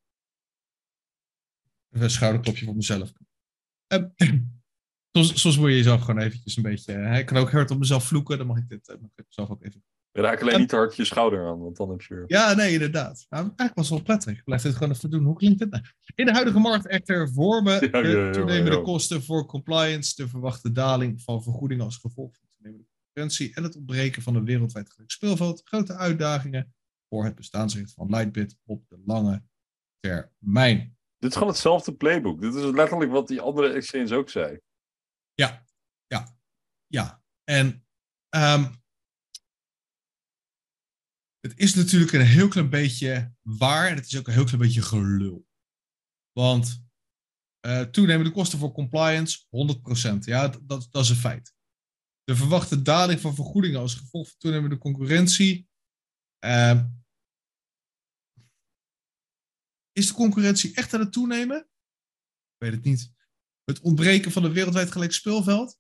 Even een schouderklopje voor mezelf. Uh, soms, soms moet je jezelf gewoon eventjes een beetje... Uh, ik kan ook hard op mezelf vloeken, dan mag ik dit uh, mag ik zelf ook even... Raak alleen En, niet te hard je schouder aan, want dan heb je... ja, nee, inderdaad. Nou, eigenlijk was het wel prettig. Ik blijf dit gewoon even doen. Hoe klinkt dit nou? In de huidige markt echter vormen Ja, de ja, ja, toenemende ja. kosten voor compliance, de verwachte daling van vergoedingen als gevolg van toenemende concurrentie en het ontbreken van een wereldwijd gelijk speelveld grote uitdagingen voor het bestaansrecht van Lightbit op de lange termijn. Dit is gewoon hetzelfde playbook. Dit is letterlijk wat die andere exchange ook zei. Ja, ja, ja. En um, het is natuurlijk een heel klein beetje waar en het is ook een heel klein beetje gelul. Want uh, toenemende kosten voor compliance, honderd procent. Ja, dat, dat, dat is een feit. De verwachte daling van vergoedingen als gevolg van toenemende concurrentie. Uh, is de concurrentie echt aan het toenemen? Ik weet het niet. Het ontbreken van een wereldwijd gelijk speelveld?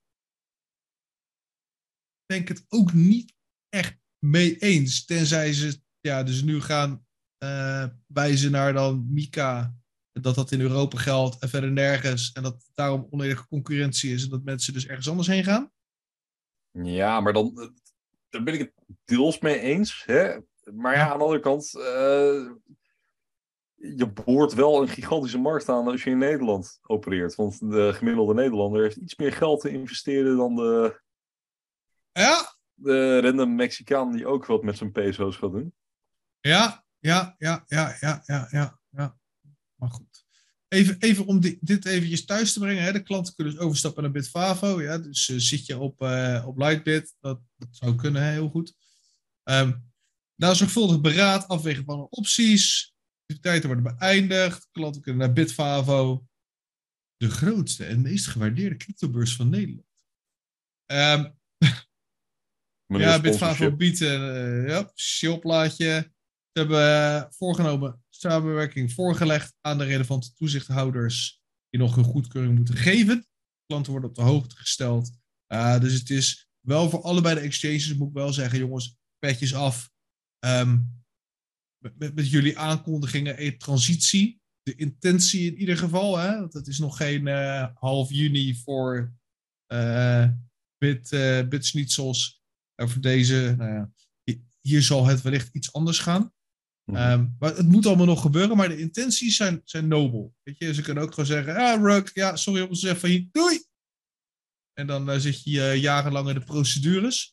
Ik denk het ook niet echt mee eens. Tenzij ze ja, dus nu gaan uh, wijzen naar dan Mika. Dat dat in Europa geldt en verder nergens. En dat het daarom oneerlijke concurrentie is. En dat mensen dus ergens anders heen gaan. Ja, maar dan, daar ben ik het deels mee eens. Hè? Maar ja, aan de andere kant... Uh, je boort wel een gigantische markt aan als je in Nederland opereert. Want de gemiddelde Nederlander heeft iets meer geld te investeren dan de... Ja. De random Mexicaan die ook wat met zijn peso's gaat doen. Ja, ja, ja, ja, ja, ja, ja. ja. Maar goed. Even, even om die, dit eventjes thuis te brengen. Hè. De klanten kunnen dus overstappen naar Bitfavo. Ja. Dus uh, zit je op, uh, op Lightbit. Dat, dat zou kunnen, hè, heel goed. Um, na zorgvuldig beraad, afwegen van de opties. Activiteiten worden beëindigd. Klanten kunnen naar Bitfavo. De grootste en meest gewaardeerde cryptobeurs van Nederland. Um, ja, Bitfavo biedt een uh, ja, showplaatje. Ze hebben uh, voorgenomen samenwerking voorgelegd aan de relevante toezichthouders die nog hun goedkeuring moeten geven. Klanten worden op de hoogte gesteld. Uh, dus het is wel voor allebei de exchanges, moet ik wel zeggen, jongens, petjes af. Um, met, met, met jullie aankondigingen en transitie. De intentie in ieder geval. Hè? Want het is nog geen uh, half juni voor uh, bit, uh, bitsnietsels. En voor deze, nou ja, hier zal het wellicht iets anders gaan. Mm-hmm. Um, maar het moet allemaal nog gebeuren, maar de intenties zijn, zijn nobel. Weet je, ze kunnen ook gewoon zeggen, ah, Rug, ja, sorry om te zeggen van hier, doei! En dan uh, zit je uh, jarenlang in de procedures.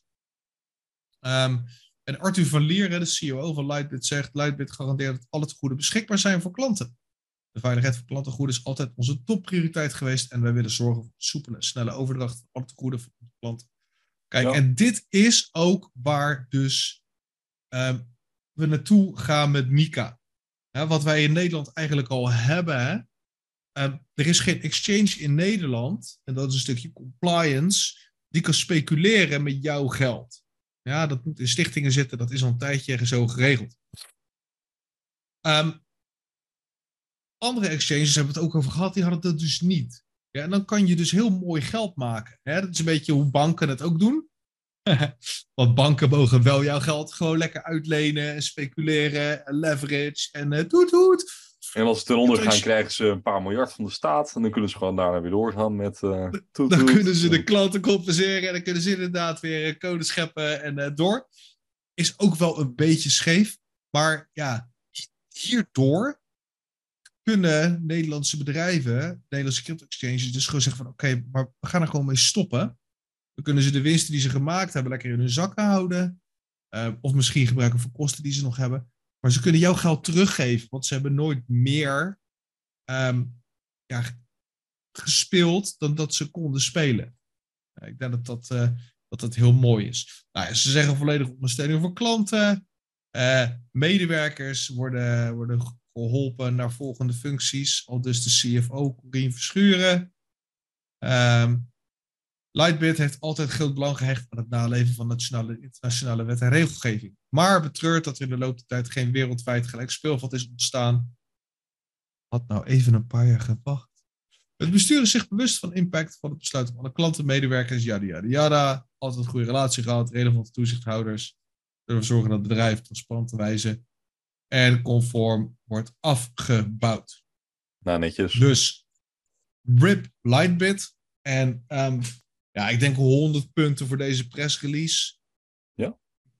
Um, en Arthur van Lier, de C O O van Lightbit, zegt, Lightbit garandeert dat alle tegoeden beschikbaar zijn voor klanten. De veiligheid van klantengoeden is altijd onze topprioriteit geweest en wij willen zorgen voor soepele en snelle overdracht van alle tegoeden van onze klanten. Kijk, ja. En dit is ook waar dus um, we naartoe gaan met Mika. Ja, wat wij in Nederland eigenlijk al hebben. Hè? Um, er is geen exchange in Nederland, en dat is een stukje compliance, die kan speculeren met jouw geld. Ja, dat moet in stichtingen zitten, dat is al een tijdje zo geregeld. Um, andere exchanges hebben het ook over gehad, die hadden dat dus niet. Ja, en dan kan je dus heel mooi geld maken. Hè? Dat is een beetje hoe banken het ook doen. Want banken mogen wel jouw geld gewoon lekker uitlenen en speculeren en leverage en uh, toet toet. En als ze eronder gaan, krijgen ze een paar miljard van de staat. En dan kunnen ze gewoon daarna weer doorgaan met uh, toet toet. Dan kunnen ze de klanten compenseren en dan kunnen ze inderdaad weer code scheppen en uh, door. Is ook wel een beetje scheef. Maar ja, hierdoor kunnen Nederlandse bedrijven, Nederlandse crypto exchanges, dus gewoon zeggen van oké, okay, maar we gaan er gewoon mee stoppen. Dan kunnen ze de winsten die ze gemaakt hebben lekker in hun zakken houden. Uh, of misschien gebruiken voor kosten die ze nog hebben. Maar ze kunnen jouw geld teruggeven. Want ze hebben nooit meer um, ja, gespeeld dan dat ze konden spelen. Uh, ik denk dat dat, uh, dat dat heel mooi is. Nou, ze zeggen volledige ondersteuning voor klanten. Uh, medewerkers worden, worden geholpen naar volgende functies. Al dus de C F O, Corien Verschuren. Um, Lightbit heeft altijd groot belang gehecht aan het naleven van nationale, internationale wet en regelgeving. Maar betreurt dat er in de loop der tijd geen wereldwijd gelijk speelveld is ontstaan. Had nou even een paar jaar gewacht. Het bestuur is zich bewust van de impact van het besluit van de klanten, medewerkers, yada yada yada. Altijd een goede relatie gehad, relevante toezichthouders. Zullen we zorgen dat het bedrijf op transparante wijze en conform wordt afgebouwd. Nou, netjes. Dus R I P Lightbit en... Um, Ja, ik denk honderd punten voor deze pressrelease. Ja?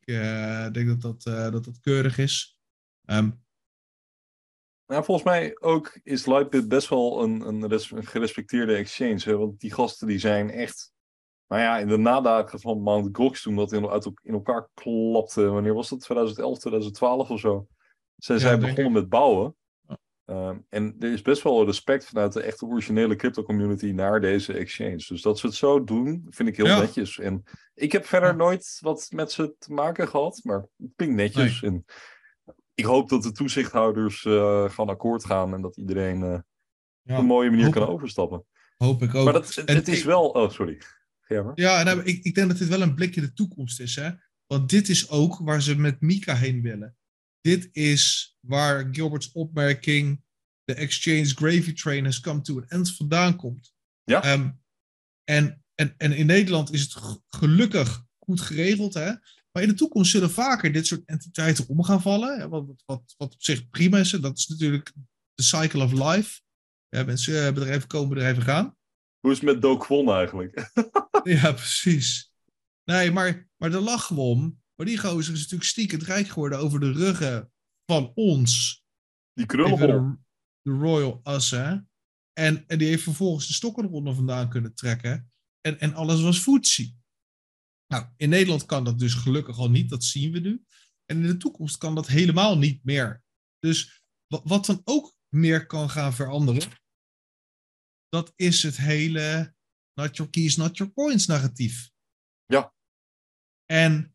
uh, denk dat dat, uh, dat, dat keurig is. Um, Nou, volgens mij ook is Lightbit best wel een, een, res, een gerespecteerde exchange. Hè? Want die gasten die zijn echt... Nou ja, in de nadagen van Mount Gox, toen dat in, uit, in elkaar klapte. Wanneer was dat? twintig elf, twintig twaalf of zo. Zijn zij ja, begonnen met bouwen. Ja. Um, en er is best wel respect vanuit de echte originele crypto community naar deze exchange. Dus dat ze het zo doen, vind ik heel ja. netjes. En ik heb verder ja. nooit wat met ze te maken gehad. Maar het klinkt netjes. Nee. En ik hoop dat de toezichthouders uh, gaan akkoord gaan. En dat iedereen uh, ja. op een mooie manier hoop, kan overstappen. Hoop ik ook. Maar dat, het, het is ik... wel... Oh, sorry. Ja, ja nou, ik, ik denk dat dit wel een blik in de toekomst is. Hè? Want dit is ook waar ze met Mika heen willen. Dit is waar Gilbert's opmerking... de exchange gravy train has come to an end vandaan komt. Ja. Um, en, en, en in Nederland is het gelukkig goed geregeld. Hè? Maar in de toekomst zullen vaker dit soort entiteiten om gaan vallen. Hè? Wat, wat, wat op zich prima is. Dat is natuurlijk de cycle of life. Ja, mensen, bedrijven komen, bedrijven gaan. Hoe is het met Do Kwon eigenlijk? Ja, precies. Nee, maar, maar de lach om. Maar die gozer is natuurlijk stiekem rijk geworden over de ruggen van ons. Die krullenbol. De, de Royal Assen. En, en die heeft vervolgens de stokken eronder vandaan kunnen trekken. En, en alles was footsie. Nou, in Nederland kan dat dus gelukkig al niet. Dat zien we nu. En in de toekomst kan dat helemaal niet meer. Dus wat, wat dan ook meer kan gaan veranderen... dat is het hele not your keys, not your coins narratief. Ja. En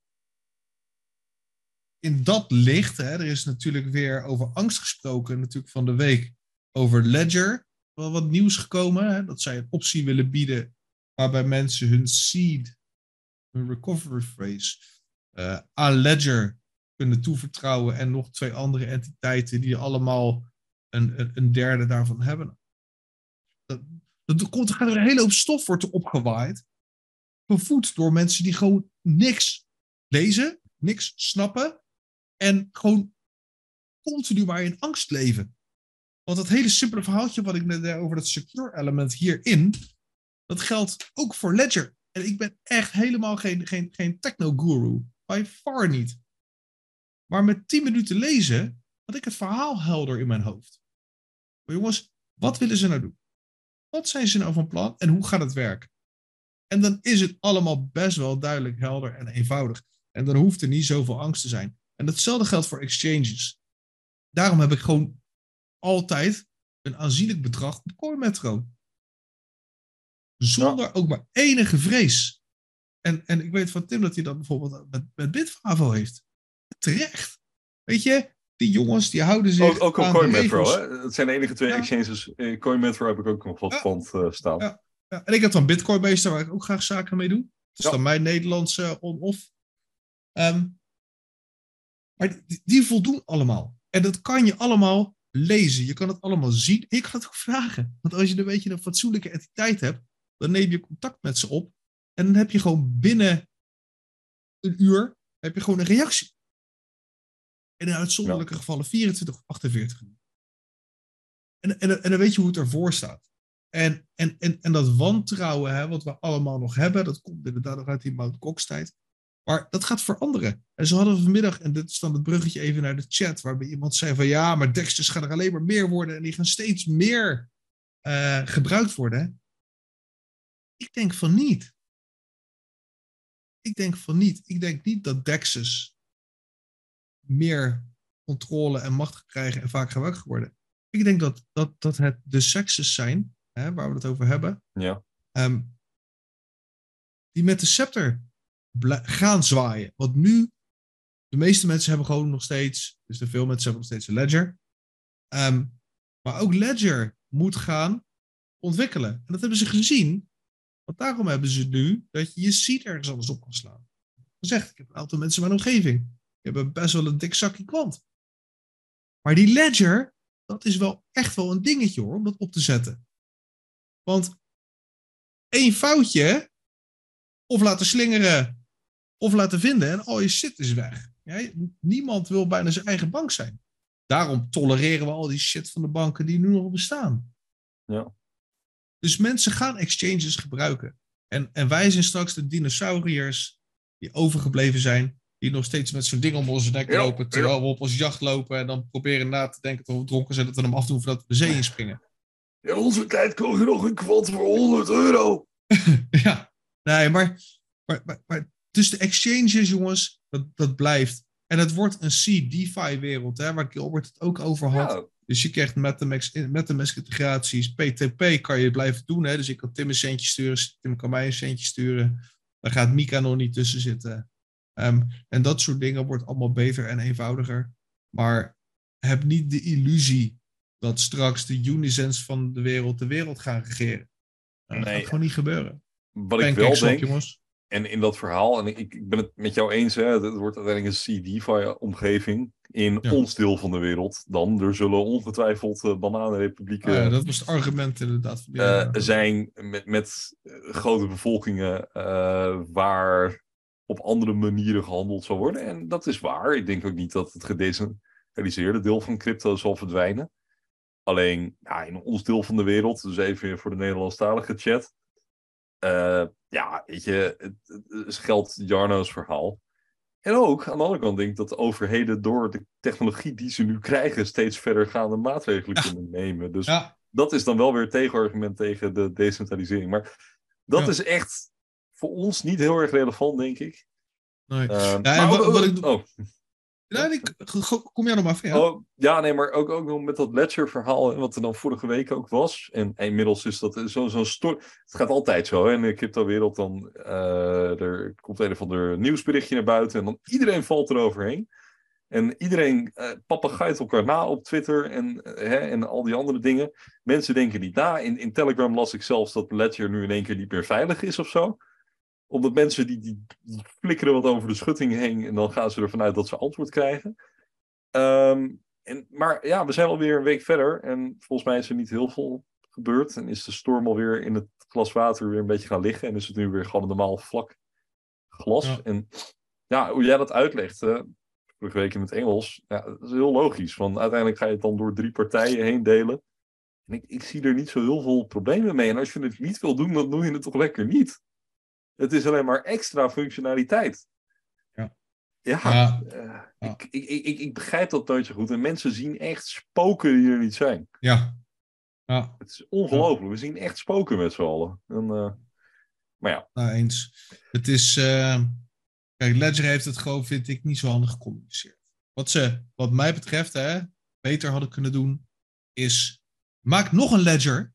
in dat licht, hè, er is natuurlijk weer over angst gesproken, natuurlijk van de week, over Ledger. Wel wat nieuws gekomen, hè, dat zij een optie willen bieden waarbij mensen hun seed, hun recovery phrase, uh, aan Ledger kunnen toevertrouwen en nog twee andere entiteiten die allemaal een, een, een derde daarvan hebben. Dat, dat komt, er gaat er een hele hoop stof worden opgewaaid. Gevoed door mensen die gewoon niks lezen, niks snappen. En gewoon continu maar in angst leven. Want dat hele simpele verhaaltje wat ik net deed over dat secure element hierin. Dat geldt ook voor Ledger. En ik ben echt helemaal geen, geen, geen techno-guru. By far niet. Maar met tien minuten lezen had ik het verhaal helder in mijn hoofd. Maar jongens, wat willen ze nou doen? Wat zijn ze nou van plan en hoe gaat het werken? En dan is het allemaal best wel duidelijk, helder en eenvoudig. En dan hoeft er niet zoveel angst te zijn. En datzelfde geldt voor exchanges. Daarom heb ik gewoon altijd een aanzienlijk bedrag op CoinMetro. Zonder ja. ook maar enige vrees. En, en ik weet van Tim dat hij dat bijvoorbeeld met, met Bitfavo heeft. Terecht. Weet je, die jongens die houden zich ook, ook op aan CoinMetro, hè? Het zijn de enige twee ja. exchanges. In CoinMetro heb ik ook nog wat ja. pand uh, staan. Ja. Ja. En ik heb dan Bitcoinbase, waar ik ook graag zaken mee doe. Dat is ja. dan mijn Nederlandse on-off. Um, maar die, die voldoen allemaal. En dat kan je allemaal lezen. Je kan het allemaal zien. En je kan het ook vragen. Want als je een beetje een fatsoenlijke entiteit hebt, dan neem je contact met ze op. En dan heb je gewoon binnen een uur heb je gewoon een reactie. En in uitzonderlijke ja. gevallen vierentwintig of achtenveertig uur. En, en, en dan weet je hoe het ervoor staat. En, en, en, en dat wantrouwen, hè, wat we allemaal nog hebben, dat komt inderdaad nog uit die Mount Gox tijd. Maar dat gaat veranderen. En zo hadden we vanmiddag, en dit is dan het bruggetje even naar de chat, waarbij iemand zei van ja, maar Dexters gaan er alleen maar meer worden en die gaan steeds meer uh, gebruikt worden. Ik denk van niet. Ik denk van niet. Ik denk niet dat Dexes meer controle en macht krijgen en vaak gebruikt worden. Ik denk dat, dat, dat het de sexes zijn, hè, waar we het over hebben, ja. um, die met de scepter bl- gaan zwaaien. Want nu, de meeste mensen hebben gewoon nog steeds, dus de veel mensen hebben nog steeds een Ledger. Um, maar ook Ledger moet gaan ontwikkelen. En dat hebben ze gezien. Want daarom hebben ze nu dat je je seed ergens anders op kan slaan. Gezegd, ik heb een aantal mensen in mijn omgeving. Die hebben best wel een dik zakje kwant. Maar die Ledger, dat is wel echt wel een dingetje hoor, om dat op te zetten. Want één foutje, of laten slingeren, of laten vinden, en al je shit is weg. Ja, niemand wil bijna zijn eigen bank zijn. Daarom tolereren we al die shit van de banken die nu nog bestaan. Ja. Dus mensen gaan exchanges gebruiken. En, en wij zijn straks de dinosauriërs die overgebleven zijn, die nog steeds met zo'n ding om onze nek Ja, lopen, terwijl ja. we op onze jacht lopen en dan proberen na te denken dat we dronken zijn, dat we hem afdoen voordat we de zee inspringen. In onze tijd kocht je nog een kwant voor honderd euro. Ja, nee, maar, maar, maar, maar dus de exchanges, jongens, dat, dat blijft. En het wordt een C-DeFi-wereld, hè, waar Gilbert het ook over had. Ja. Dus je krijgt met de Max, met de Max integraties, P T P kan je blijven doen. Hè? Dus ik kan Tim een centje sturen, Tim kan mij een centje sturen. Daar gaat Mika nog niet tussen zitten. Um, en dat soort dingen wordt allemaal beter en eenvoudiger. Maar heb niet de illusie dat straks de Unisens van de wereld de wereld gaan regeren. Dat Nee. gaat gewoon niet gebeuren. Wat ik Pancake wel slap, denk, jongens. en in dat verhaal, en ik, ik ben het met jou eens, hè, het wordt uiteindelijk een C-DeFi-omgeving in Ja. ons deel van de wereld. Dan, er zullen ongetwijfeld uh, bananenrepublieken Ah, ja, dat was het argument inderdaad. Van die, uh, uh, zijn met, met grote bevolkingen uh, waar op andere manieren gehandeld zal worden. En dat is waar. Ik denk ook niet dat het gedecentraliseerde deel van crypto zal verdwijnen. Alleen ja, in ons deel van de wereld, dus even voor de Nederlandstalige chat. Uh, ja, weet je, het, het geldt Jarno's verhaal. En ook, aan de andere kant denk ik dat de overheden door de technologie die ze nu krijgen steeds verdergaande maatregelen ja. kunnen nemen. Dus ja. dat is dan wel weer tegenargument tegen de decentralisering. Maar dat ja. is echt voor ons niet heel erg relevant, denk ik. Nee. Uh, ja, maar wat, ook, wat ik... oh. Ja, die, kom jij nog maar verder. Oh, ja, nee, maar ook, ook nog met dat Ledger-verhaal, wat er dan vorige week ook was. En, en inmiddels is dat zo'n zo story. Het gaat altijd zo, hè, in de crypto-wereld. Dan uh, er komt een of ander nieuwsberichtje naar buiten. En dan iedereen valt eroverheen. En iedereen uh, papegaait elkaar na op Twitter en, uh, hè, en al die andere dingen. Mensen denken niet na. In, in Telegram las ik zelfs dat Ledger nu in één keer niet meer veilig is of zo. Omdat mensen die, die, die flikkeren wat over de schutting heen en dan gaan ze ervan uit dat ze antwoord krijgen. Um, en, maar ja, we zijn alweer een week verder en volgens mij is er niet heel veel gebeurd. En is de storm alweer in het glas water weer een beetje gaan liggen en is het nu weer gewoon een normaal vlak glas. Ja. En ja, hoe jij dat uitlegt, uh, vorige week in het Engels, ja, dat is heel logisch. Want uiteindelijk ga je het dan door drie partijen heen delen. En ik, ik zie er niet zo heel veel problemen mee. En als je het niet wil doen, dan doe je het toch lekker niet. Het is alleen maar extra functionaliteit. Ja. Ja, ja. Uh, ja. Ik, ik, ik, ik begrijp dat nooit zo goed. En mensen zien echt spoken die er niet zijn. Ja. ja. Het is ongelooflijk. Ja. We zien echt spoken met z'n allen. En, uh, maar ja. Nou, eens. Het is... Uh... Kijk, Ledger heeft het gewoon, vind ik, niet zo handig gecommuniceerd. Wat ze, wat mij betreft, hè, beter hadden kunnen doen, is... Maak nog een Ledger...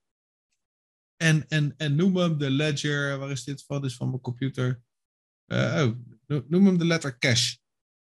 En, en, en noem hem de ledger, waar is dit van? Dit is van mijn computer. Uh, oh, noem hem de letter cash.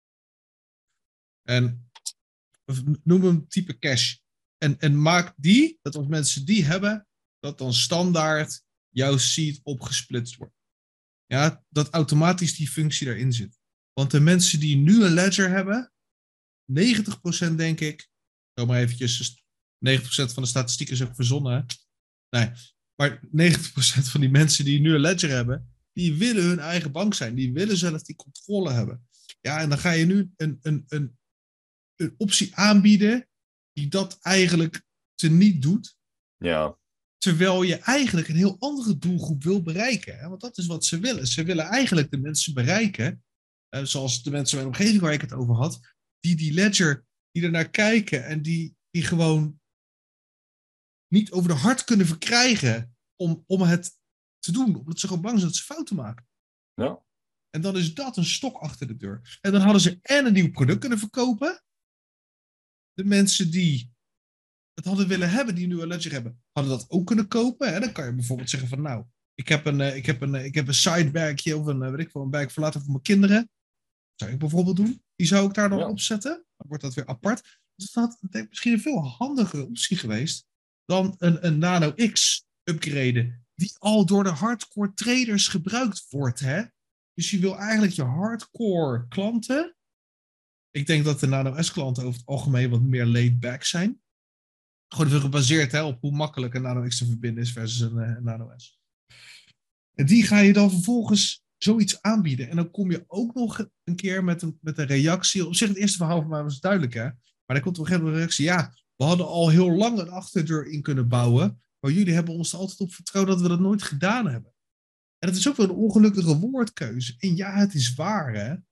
En of noem hem type cash. En, en maak die, dat als mensen die hebben, dat dan standaard jouw seed opgesplitst wordt. Ja, dat automatisch die functie daarin zit. Want de mensen die nu een ledger hebben, negentig procent denk ik, zo maar eventjes, negentig procent van de statistieken is ook verzonnen, hè? Nee. Maar negentig procent van die mensen die nu een ledger hebben, die willen hun eigen bank zijn. Die willen zelf die controle hebben. Ja, en dan ga je nu een, een, een, een optie aanbieden die dat eigenlijk teniet doet. Ja. Terwijl je eigenlijk een heel andere doelgroep wil bereiken. Hè? Want dat is wat ze willen. Ze willen eigenlijk de mensen bereiken, uh, zoals de mensen in mijn omgeving waar ik het over had, die die ledger, die ernaar kijken en die, die gewoon niet over de hart kunnen verkrijgen om, om het te doen. Omdat ze gewoon bang zijn dat ze fouten maken. Ja. En dan is dat een stok achter de deur. En dan hadden ze en een nieuw product kunnen verkopen. De mensen die het hadden willen hebben, die nu een ledger hebben, hadden dat ook kunnen kopen. En dan kan je bijvoorbeeld zeggen van nou, ik heb een, ik heb een, ik heb een sidebagje of een, weet ik wel, een bag voor later voor mijn kinderen. Dat zou ik bijvoorbeeld doen. Die zou ik daar dan ja. opzetten. Dan wordt dat weer apart. Dus dat had misschien een veel handigere optie geweest dan een, een Nano X upgraden, die al door de hardcore traders gebruikt wordt. Hè? Dus je wil eigenlijk je hardcore klanten. Ik denk dat de Nano S klanten over het algemeen wat meer laid back zijn. Gewoon veel gebaseerd, hè, op hoe makkelijk een Nano X te verbinden is versus een, een Nano S. En die ga je dan vervolgens zoiets aanbieden. En dan kom je ook nog een keer met een, met een reactie. Op zich het eerste verhaal van mij was duidelijk, hè. Maar dan komt op een gegeven moment een reactie. Ja, we hadden al heel lang een achterdeur in kunnen bouwen. Maar jullie hebben ons er altijd op vertrouwd dat we dat nooit gedaan hebben. En dat is ook wel een ongelukkige woordkeuze. En ja, het is waar, hè.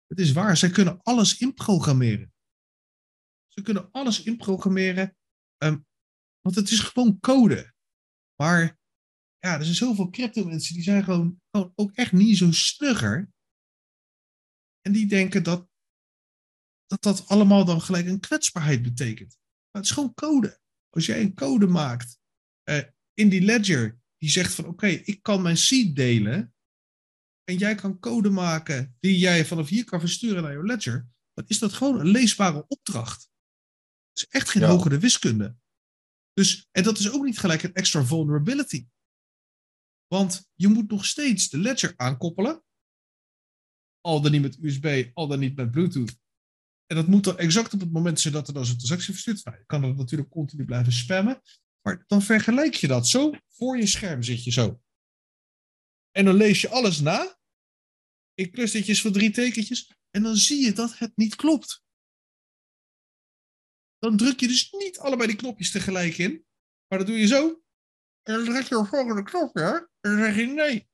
Het is waar, zij kunnen alles inprogrammeren. Ze kunnen alles inprogrammeren, um, want het is gewoon code. Maar ja, er zijn zoveel crypto-mensen die zijn gewoon, gewoon ook echt niet zo snugger. En die denken dat, dat dat allemaal dan gelijk een kwetsbaarheid betekent. Maar het is gewoon code. Als jij een code maakt uh, in die ledger die zegt van oké, okay, ik kan mijn seed delen en jij kan code maken die jij vanaf hier kan versturen naar je ledger, dan is dat gewoon een leesbare opdracht. Het is echt geen ja. hogere wiskunde. Dus, en dat is ook niet gelijk een extra vulnerability. Want je moet nog steeds de ledger aankoppelen. Al dan niet met U S B, al dan niet met Bluetooth. En dat moet dan exact op het moment zijn dat er dan zo'n transactie verstuurt. Nou, je kan dat natuurlijk continu blijven spammen. Maar dan vergelijk je dat zo. Voor je scherm zit je zo. En dan lees je alles na. In clustertjes van drie tekentjes. En dan zie je dat het niet klopt. Dan druk je dus niet allebei die knopjes tegelijk in. Maar dan doe je zo. En dan druk je op volgende knopje. Hè? En dan zeg je nee.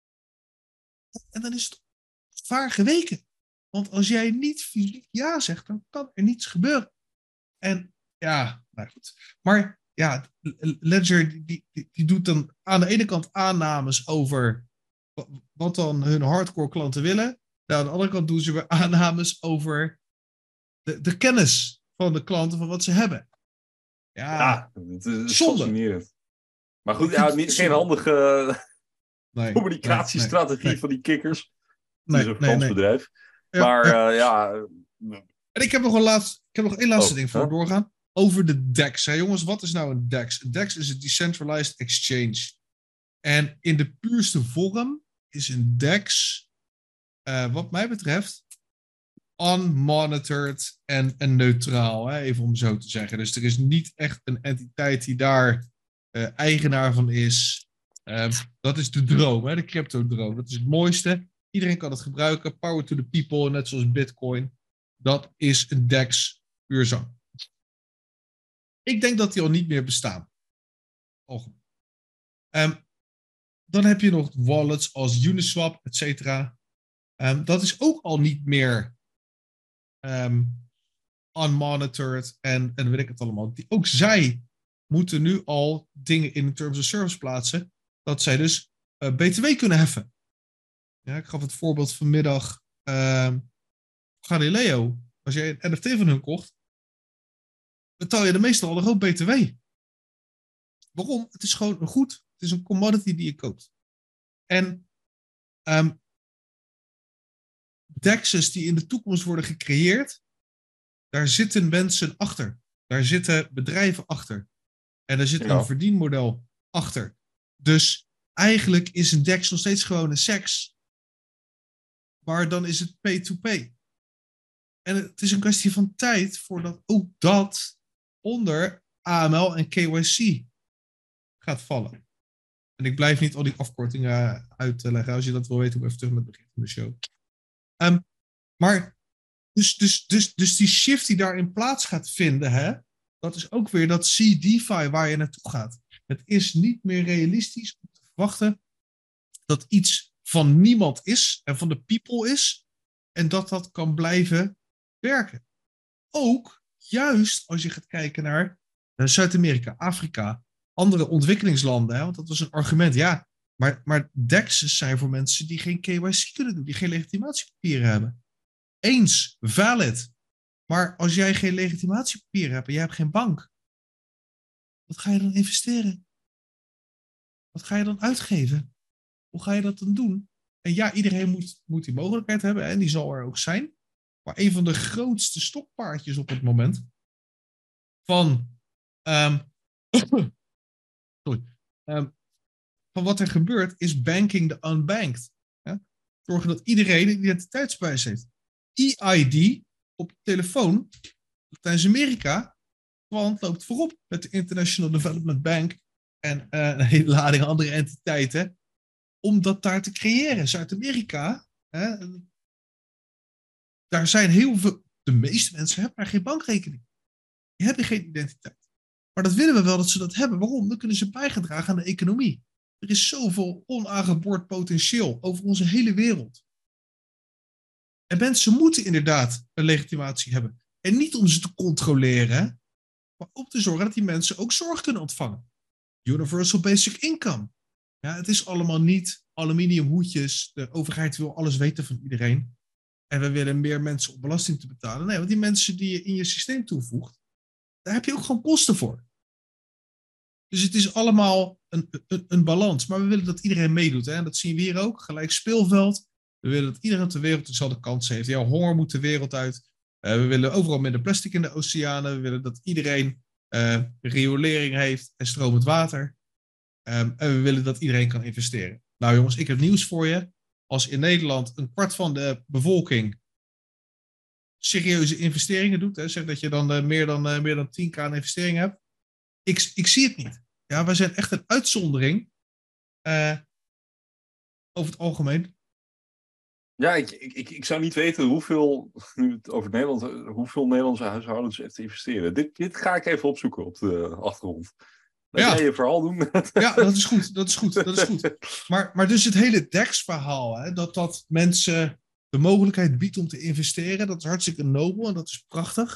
En dan is het vaar geweken. Want als jij niet fysiek ja zegt, dan kan er niets gebeuren. En ja, nou goed. Maar ja, Ledger die, die, die doet dan aan de ene kant aannames over wat dan hun hardcore klanten willen. Nou, aan de andere kant doen ze weer aannames over de, de kennis van de klanten van wat ze hebben. Ja, ja het is fascinerend. Maar goed, ja, niet, geen handige nee, communicatiestrategie nee, nee, van die kikkers. Het is een Frans nee, nee. bedrijf. Ja, maar ja. Uh, ja. En ik heb nog een laatste, ik heb nog één laatste oh, ding voor huh? doorgaan. Over de D E X. Hè, jongens, wat is nou een D E X? Een D E X is een Decentralized Exchange. En in de puurste vorm is een D E X, uh, wat mij betreft, unmonitored en, en neutraal. Hè, even om zo te zeggen. Dus er is niet echt een entiteit die daar uh, eigenaar van is. Uh, dat is de droom, hè, de crypto-droom. Dat is het mooiste. Iedereen kan het gebruiken. Power to the people, net zoals Bitcoin. Dat is een D E X puur zang. Ik denk dat die al niet meer bestaan. Oh. Um, dan heb je nog wallets als Uniswap, et cetera. Um, dat is ook al niet meer um, unmonitored en, en weet ik het allemaal. Die, ook zij moeten nu al dingen in terms of service plaatsen, dat zij dus uh, B T W kunnen heffen. Ja, ik gaf het voorbeeld vanmiddag. Uh, Galileo. Als jij een N F T van hun kocht, betaal je de meestal al een groot B T W. Waarom? Het is gewoon een goed. Het is een commodity die je koopt. En um, D E X's die in de toekomst worden gecreëerd, daar zitten mensen achter. Daar zitten bedrijven achter. En er zit ja. een verdienmodel achter. Dus eigenlijk is een D E X nog steeds gewoon een seks. Maar dan is het pay-to-pay. En het is een kwestie van tijd voordat ook dat onder A M L en K Y C gaat vallen. En ik blijf niet al die afkortingen uitleggen. Als je dat wil weten, moet even terug met het begin van de show. Um, maar dus, dus, dus, dus die shift die daarin plaats gaat vinden, hè, dat is ook weer dat C-DeFi waar je naartoe gaat. Het is niet meer realistisch om te verwachten dat iets van niemand is en van de people is en dat dat kan blijven werken. Ook juist als je gaat kijken naar Zuid-Amerika, Afrika, andere ontwikkelingslanden. Hè, want dat was een argument. Ja, maar, maar D E X's zijn voor mensen die geen K Y C kunnen doen, die geen legitimatiepapieren hebben. Eens, valid. Maar als jij geen legitimatiepapieren hebt en jij hebt geen bank, wat ga je dan investeren? Wat ga je dan uitgeven? Hoe ga je dat dan doen? En ja, iedereen moet, moet die mogelijkheid hebben en die zal er ook zijn. Maar een van de grootste stokpaardjes op het moment van, um, sorry, um, van wat er gebeurt is banking the unbanked. Ja? Zorgen dat iedereen een identiteitsbewijs heeft. E I D op de telefoon, Latijns-Amerika, want loopt voorop met de International Development Bank en uh, een hele lading andere entiteiten om dat daar te creëren. Zuid-Amerika, hè, daar zijn heel veel, de meeste mensen hebben daar geen bankrekening. Die hebben geen identiteit. Maar dat willen we wel dat ze dat hebben. Waarom? Dan kunnen ze bijgedragen aan de economie. Er is zoveel onaangeboord potentieel over onze hele wereld. En mensen moeten inderdaad een legitimatie hebben. En niet om ze te controleren, maar om te zorgen dat die mensen ook zorg kunnen ontvangen. Universal Basic Income. Ja, het is allemaal niet aluminium hoedjes. De overheid wil alles weten van iedereen. En we willen meer mensen op belasting te betalen. Nee, want die mensen die je in je systeem toevoegt, daar heb je ook gewoon kosten voor. Dus het is allemaal een, een, een balans. Maar we willen dat iedereen meedoet. Hè? En dat zien we hier ook. Gelijk speelveld. We willen dat iedereen op de wereld dezelfde kansen heeft. Ja, honger moet de wereld uit. Uh, we willen overal minder plastic in de oceanen. We willen dat iedereen uh, riolering heeft en stromend water. Um, en we willen dat iedereen kan investeren. Nou jongens, ik heb nieuws voor je. Als in Nederland een kwart van de bevolking serieuze investeringen doet, hè, zeg dat je dan uh, meer, dan, uh, meer dan tien k aan investeringen hebt. Ik, ik zie het niet. Ja, wij zijn echt een uitzondering uh, over het algemeen. Ja, ik, ik, ik zou niet weten hoeveel, nu het over Nederland, hoeveel Nederlandse huishoudens echt investeren. Dit, dit ga ik even opzoeken op de achtergrond. Laat ja. jij je verhaal doen. Ja, dat is goed. Dat is goed. Dat is goed. Maar, maar dus het hele D E X-verhaal, hè, dat dat mensen de mogelijkheid biedt om te investeren, dat is hartstikke nobel en dat is prachtig.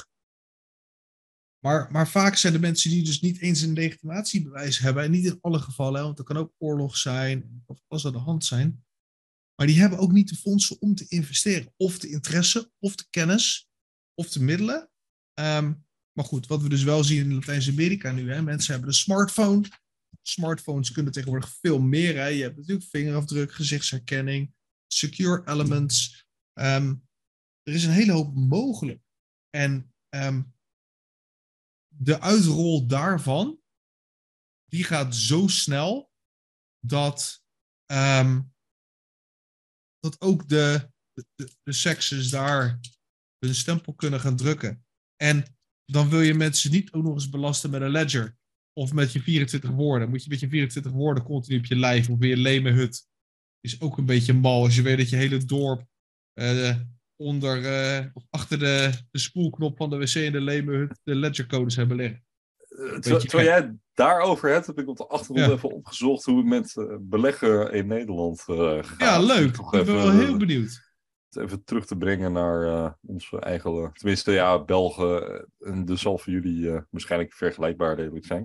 Maar, maar vaak zijn de mensen die dus niet eens een legitimatiebewijs hebben, en niet in alle gevallen, want er kan ook oorlog zijn, of alles aan de hand zijn, maar die hebben ook niet de fondsen om te investeren. Of de interesse, of de kennis, of de middelen. Um, maar goed, wat we dus wel zien in Latijns-Amerika nu, hè, mensen hebben een smartphone. Smartphones kunnen tegenwoordig veel meer. Hè. Je hebt natuurlijk vingerafdruk, gezichtsherkenning, secure elements. Um, er is een hele hoop mogelijk. En um, de uitrol daarvan, die gaat zo snel dat, um, dat ook de, de, de sexes daar hun stempel kunnen gaan drukken. En dan wil je mensen niet ook nog eens belasten met een ledger. Of met je vierentwintig woorden. Moet je met je vierentwintig woorden continu op je lijf of weer leme hut. Is ook een beetje mal als je weet dat je hele dorp uh, onder uh, of achter de, de spoelknop van de wc in de leme hut de ledgercodes hebben liggen. Uh, Terwijl jij het daarover hebt, heb ik op de achtergrond ja. even opgezocht hoe het met uh, beleggen in Nederland uh, gaat. Ja, leuk. Ik ben even, wel heel benieuwd. Even terug te brengen naar uh, onze eigen... Tenminste, ja, Belgen. En dus zal voor jullie uh, waarschijnlijk vergelijkbaar redelijk zijn.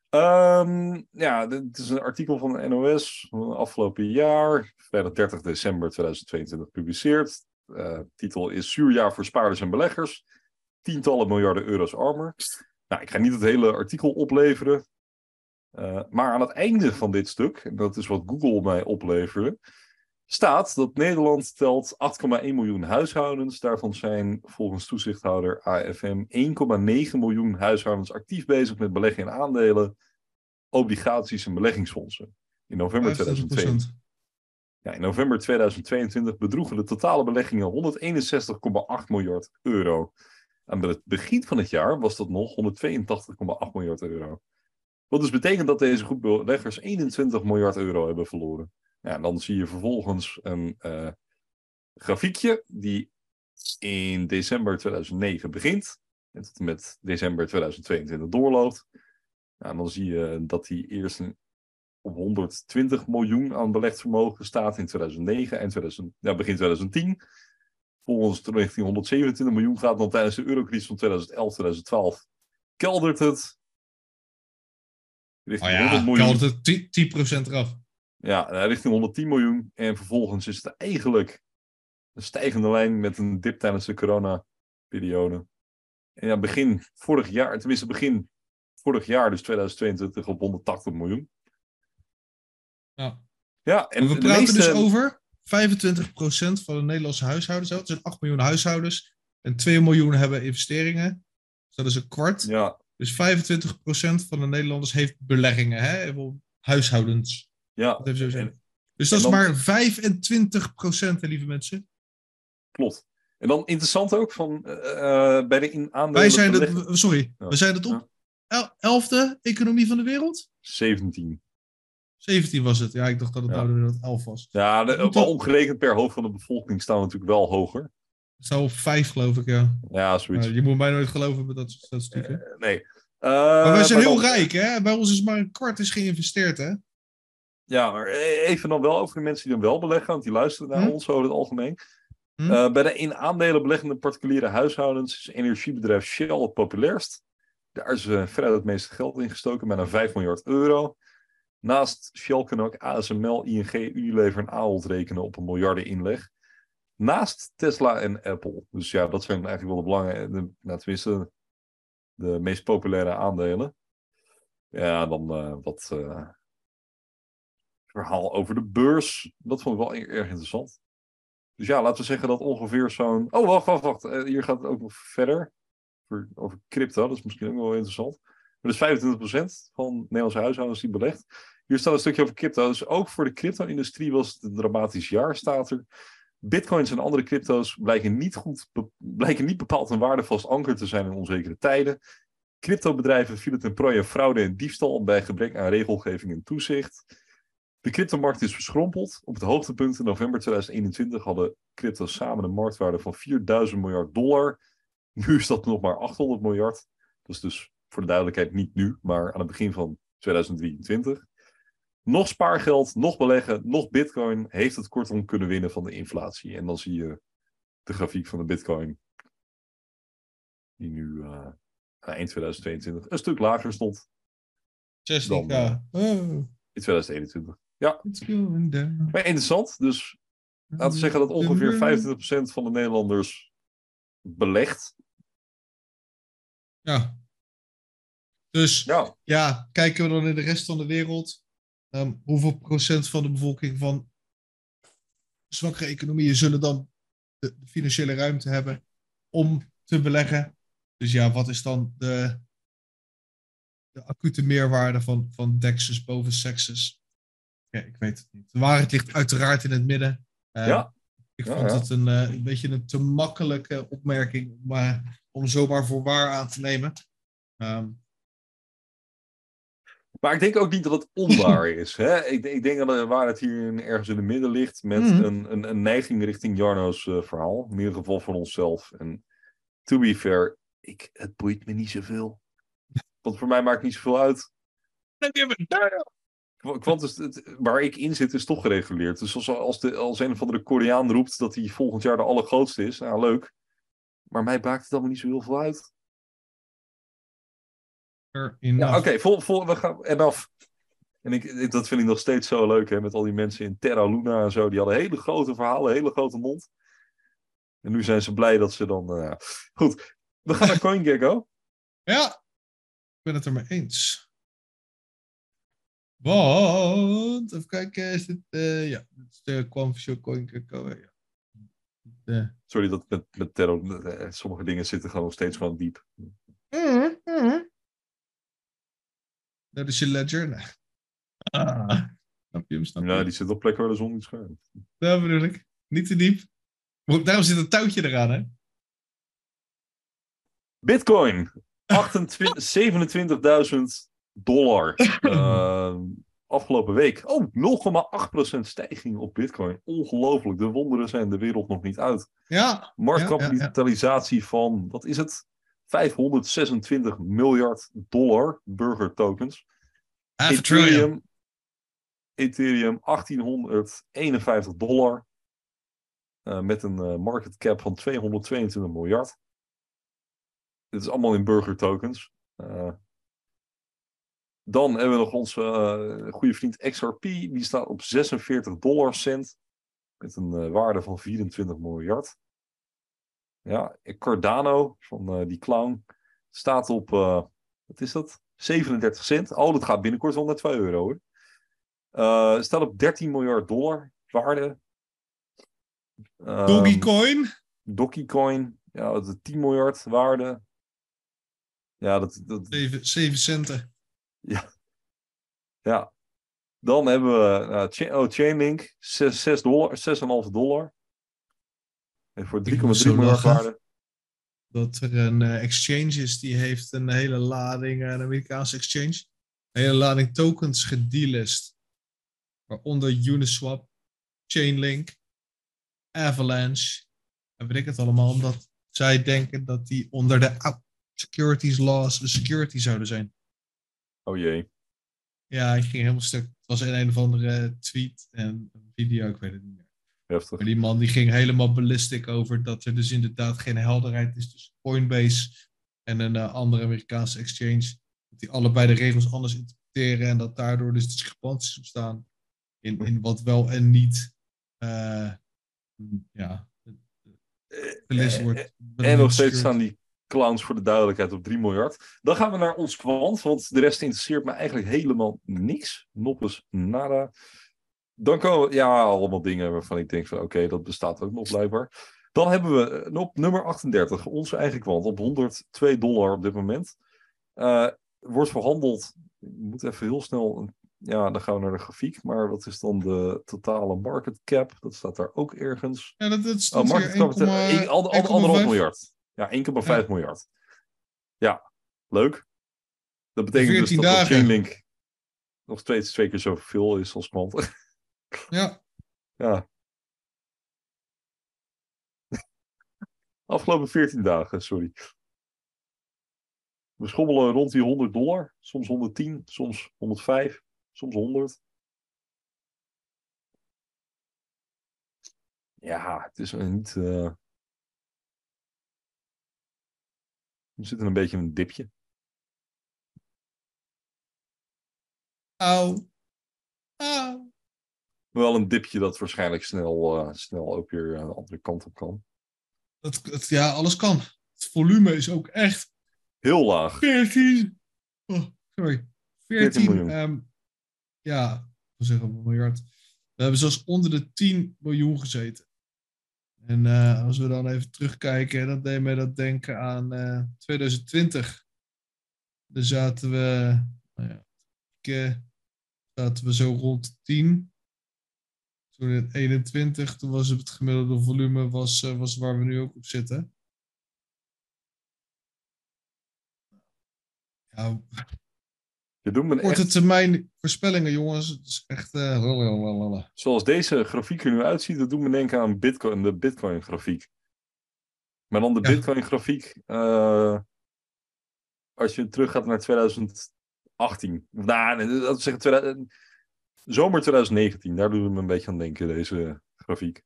Um, ja, dit is een artikel van de N O S van het afgelopen jaar. Vrijdag dertig december tweeduizend tweeëntwintig gepubliceerd. Uh, titel is Zuurjaar voor spaarders en beleggers. Tientallen miljarden euro's armer. Nou, ik ga niet het hele artikel opleveren. Uh, maar aan het einde van dit stuk, en dat is wat Google mij opleverde, staat dat Nederland telt acht komma één miljoen huishoudens. Daarvan zijn volgens toezichthouder A F M één komma negen miljoen huishoudens actief bezig met beleggen in aandelen, obligaties en beleggingsfondsen. In november tweeduizend tweeëntwintig, ja, in november tweeduizend tweeëntwintig bedroegen de totale beleggingen honderdeenenzestig komma acht miljard euro. Aan het begin van het jaar was dat nog honderdtweeëntachtig komma acht miljard euro. Wat dus betekent dat deze groep beleggers eenentwintig miljard euro hebben verloren. Ja, en dan zie je vervolgens een uh, grafiekje die in december tweeduizend negen begint en tot en met december tweeduizend tweeëntwintig doorloopt. Ja, en dan zie je dat die eerst een, op honderdtwintig miljoen aan belegd vermogen staat in tweeduizend negen en tweeduizend, ja, begin tweeduizend tien. Volgens richting honderdzevenentwintig miljoen gaat dan tijdens de eurocrisis van tweeduizend elf tweeduizend twaalf keldert het. Richting oh ja, honderd miljoen. Keldert het tien procent eraf. Ja, richting honderdtien miljoen. En vervolgens is het eigenlijk een stijgende lijn met een dip tijdens de coronaperiode. En ja, begin vorig jaar, tenminste begin vorig jaar, dus tweeduizend tweeëntwintig, op honderdtachtig miljoen. Ja. Ja, en we de praten meeste... dus over vijfentwintig procent van de Nederlandse huishoudens. Dat zijn acht miljoen huishoudens. En twee miljoen hebben investeringen. Dus dat is een kwart. Ja. Dus vijfentwintig procent van de Nederlanders heeft beleggingen. Hè? Huishoudens. Ja. Dat even zo zeggen. Dus dat dan... is maar vijfentwintig procent, lieve mensen. Klopt. En dan interessant ook van uh, bij de in aandelen. Wij zijn het, sorry, ja. we zijn het op ja. elfde economie van de wereld? zeventien. zeventien was het. Ja, ik dacht dat het ja. nou weer elf was. Ja, de, wel dat... omgerekend per hoofd van de bevolking staan we natuurlijk wel hoger. Het zou op vijf, geloof ik, ja. Ja, zoiets. Uh, je moet mij nooit geloven met dat soort statistieken. Uh, nee. Uh, maar wij zijn maar heel dan... rijk, hè? Bij ons is maar een kwart is geïnvesteerd, hè? Ja, maar even dan wel over de mensen die dan wel beleggen, want die luisteren naar hm? ons over het algemeen. Hm? Uh, bij de in aandelen beleggende particuliere huishoudens is energiebedrijf Shell het populairst. Daar is uh, verder het meeste geld in gestoken, bijna vijf miljard euro. Naast Shell kunnen ook A S M L, I N G, Unilever en Ahold rekenen op een miljardeninleg. Naast Tesla en Apple. Dus ja, dat zijn eigenlijk wel de belangrijke, nou, tenminste de meest populaire aandelen. Ja, dan uh, wat uh, verhaal over de beurs. Dat vond ik wel erg interessant. Dus ja, laten we zeggen dat ongeveer zo'n... Oh, wacht, wacht, wacht. Uh, hier gaat het ook nog verder. Over, over crypto, dat is misschien ook wel interessant. Maar dus vijfentwintig procent van Nederlandse huishoudens die belegt. Hier staat een stukje over crypto. Dus ook voor de crypto-industrie was het een dramatisch jaar, staat er. Bitcoins en andere crypto's blijken niet, goed, be- blijken niet bepaald een waardevast anker te zijn in onzekere tijden. Cryptobedrijven vielen ten prooi aan fraude en diefstal bij gebrek aan regelgeving en toezicht. De cryptomarkt is verschrompeld. Op het hoogtepunt in november tweeduizend eenentwintig hadden crypto's samen een marktwaarde van vierduizend miljard dollar. Nu is dat nog maar achthonderd miljard. Dat is dus voor de duidelijkheid niet nu, maar aan het begin van tweeduizend drieëntwintig. Nog spaargeld, nog beleggen, nog bitcoin heeft het kortom kunnen winnen van de inflatie. En dan zie je de grafiek van de bitcoin, die nu uh, eind tweeduizend tweeëntwintig een stuk lager stond zestien k. dan uh, oh. in tweeduizend eenentwintig. Ja, It's going down. maar interessant. Dus laten we zeggen dat ongeveer vijfentwintig procent van de Nederlanders belegt. Ja. Dus ja. ja, kijken we dan in de rest van de wereld. Um, hoeveel procent van de bevolking van zwakkere economieën zullen dan de, de financiële ruimte hebben om te beleggen? Dus ja, wat is dan de, de acute meerwaarde van, van Dexus boven Sexus? Ja, ik weet het niet. De waarheid ligt uiteraard in het midden. Um, ja. Ik ja, vond ja. het een, uh, een beetje een te makkelijke opmerking om, uh, om zomaar voor waar aan te nemen. Um, Maar ik denk ook niet dat het onwaar is. Hè? Ik, ik denk dat de waarheid hier ergens in het midden ligt met mm-hmm. een, een, een neiging richting Jarno's uh, verhaal. In ieder geval van onszelf. En to be fair, ik, het boeit me niet zoveel. Want voor mij maakt het niet zoveel uit. Want het, het, waar ik in zit is toch gereguleerd. Dus als, als, de, als een of andere Koreaan roept dat hij volgend jaar de allergrootste is, nou leuk. Maar mij maakt het allemaal niet zo heel veel uit. Ja, oké, okay, vol, vol, we gaan en af. En ik, dat vind ik nog steeds zo leuk, hè, met al die mensen in Terra Luna en zo. Die hadden hele grote verhalen, hele grote mond. En nu zijn ze blij dat ze dan... Uh, goed, we gaan naar CoinGecko. Ja, ik ben het er mee eens. Want, even kijken, is dit... Uh, ja, dit is de Quantum CoinGecko. Ja. De... Sorry, dat met, met Terra uh, sommige dingen zitten gewoon steeds gewoon diep. Mm-hmm. Mm-hmm. Dat is je ledger, nee. Ah, snap je hem, snap je? Ja, die zit op plekken waar de zon niet schijnt. Dat bedoel ik. Niet te diep. Daarom zit een touwtje eraan, hè? Bitcoin. zevenentwintigduizend dollar. Uh, afgelopen week. Oh, nul komma acht procent stijging op Bitcoin. Ongelooflijk. De wonderen zijn de wereld nog niet uit. Ja. Marktkapitalisatie ja, ja, ja. van, wat is het? vijfhonderdzesentwintig miljard dollar burger tokens. Half Ethereum. Ethereum achttienhonderdeenenvijftig dollar. Uh, met een uh, market cap van tweehonderdtweeëntwintig miljard. Dit is allemaal in burger tokens. Uh, dan hebben we nog onze uh, goede vriend X R P. Die staat op zesenveertig dollar cent. Met een uh, waarde van vierentwintig miljard. Ja, Cardano van uh, die clown staat op, uh, wat is dat? zevenendertig cent. Oh, dat gaat binnenkort wel naar twee euro hoor. Uh, staat op dertien miljard dollar waarde. Um, Dogecoin. Dogecoin. Ja, dat is tien miljard waarde. Ja, dat... dat... zeven centen. Ja. Ja. Dan hebben we uh, Ch- oh, Chainlink. zes dollar, zes komma vijf dollar. En voor drie komma drie miljard waarde. Dat er een uh, exchange is die heeft een hele lading, een Amerikaanse exchange, een hele lading tokens gedelist. Waaronder Uniswap, Chainlink, Avalanche. En weet ik het allemaal, omdat zij denken dat die onder de oh, securities laws een security zouden zijn. Oh jee. Ja, ik ging helemaal stuk. Het was een, een of andere tweet en een video, ik weet het niet meer. Heftig. Maar die man die ging helemaal ballistic over dat er dus inderdaad geen helderheid is tussen Coinbase en een uh, andere Amerikaanse exchange. Dat die allebei de regels anders interpreteren en dat daardoor dus discrepanties ontstaan in, in wat wel en niet uh, ja, gelist wordt. En nog steeds staan die clowns voor de duidelijkheid op drie miljard. Dan gaan we naar ons kwant, want de rest interesseert me eigenlijk helemaal niks. Noppes nada. Dan komen we, ja, allemaal dingen waarvan ik denk van oké, okay, dat bestaat ook nog blijkbaar. Dan hebben we op nummer achtendertig, onze eigen kwant, op honderdtwee dollar op dit moment. Uh, wordt verhandeld, ik moet even heel snel, ja, dan gaan we naar de grafiek, maar wat is dan de totale market cap? Dat staat daar ook ergens. Ja, dat, dat stond oh, market hier cap, een, al, al, anderhalf miljard. Ja, één komma vijf ja. miljard. Ja, leuk. Dat betekent dus dat de Chainlink nog steeds twee keer zoveel is als kwant. Ja. Ja. Afgelopen veertien dagen, sorry. We schommelen rond die honderd dollar. Soms honderdtien, soms honderdvijf, soms honderd. Ja, het is niet... Uh... We zitten een beetje in een dipje. Auw. Auw. Wel een dipje dat waarschijnlijk snel, uh, snel ook weer uh, de andere kant op kan. Het, het, ja, alles kan. Het volume is ook echt... Heel laag. veertien. Oh, sorry. veertien, veertien miljoen. Um, ja, we zeggen een miljard. We hebben zelfs onder de tien miljoen gezeten. En uh, als we dan even terugkijken, dan deed mij dat denken aan uh, twintig twintig. Daar zaten we, nou ja, ik, zaten we zo rond de tien. Toen in eenentwintig, toen was het gemiddelde volume was, uh, was waar we nu ook op zitten. Ja, je doet me korte echt... termijn voorspellingen, jongens. Het is echt... Uh, Zoals deze grafiek er nu uitziet, dat doet me denken aan Bitcoin, de Bitcoin grafiek. Maar dan de ja. Bitcoin grafiek... Uh, als je terug gaat naar twintig achttien. Nou, dat wil zeggen... twintig, zomer twintig negentien. Daar doet het me een beetje aan denken, deze grafiek.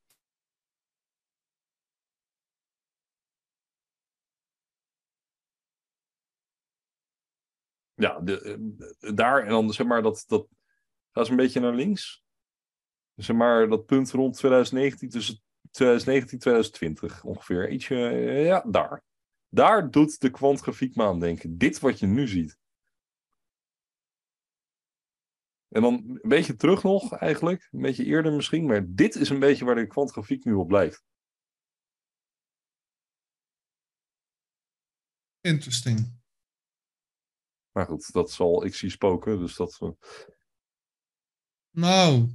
Ja, de, de, daar en dan zeg maar dat, dat gaat een beetje naar links. Zeg maar dat punt rond twintig negentien, tussen twintig negentien en twintig twintig ongeveer. Ietsje, ja, daar. Daar doet de kwantgrafiek me aan denken. Dit wat je nu ziet. En dan een beetje terug nog eigenlijk. Een beetje eerder misschien. Maar dit is een beetje waar de kwantgrafiek nu op lijkt. Interesting. Maar goed, dat zal ik zie spoken. Dus dat... Uh... Nou...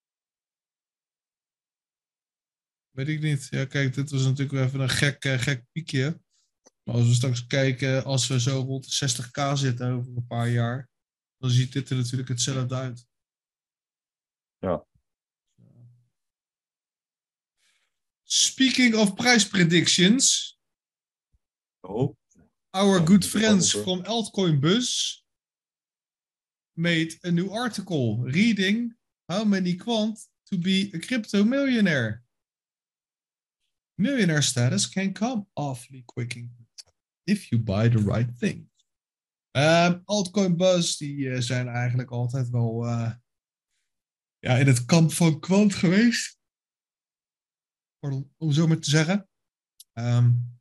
Weet ik niet. Ja, kijk, dit was natuurlijk wel even een gek, uh, gek piekje. Maar als we straks kijken, als we zo rond de zestig k zitten over een paar jaar, dan ziet dit er natuurlijk hetzelfde uit. Ja. Speaking of price predictions. Oh. Our good friends from Altcoin Buzz made a new article reading how many quant to be a crypto millionaire. Millionaire status can come awfully quick if you buy the right thing. Um, Altcoin Buzz, die uh, zijn eigenlijk altijd wel uh, ja, in het kamp van kwant geweest. Pardon, om zo maar te zeggen. Um,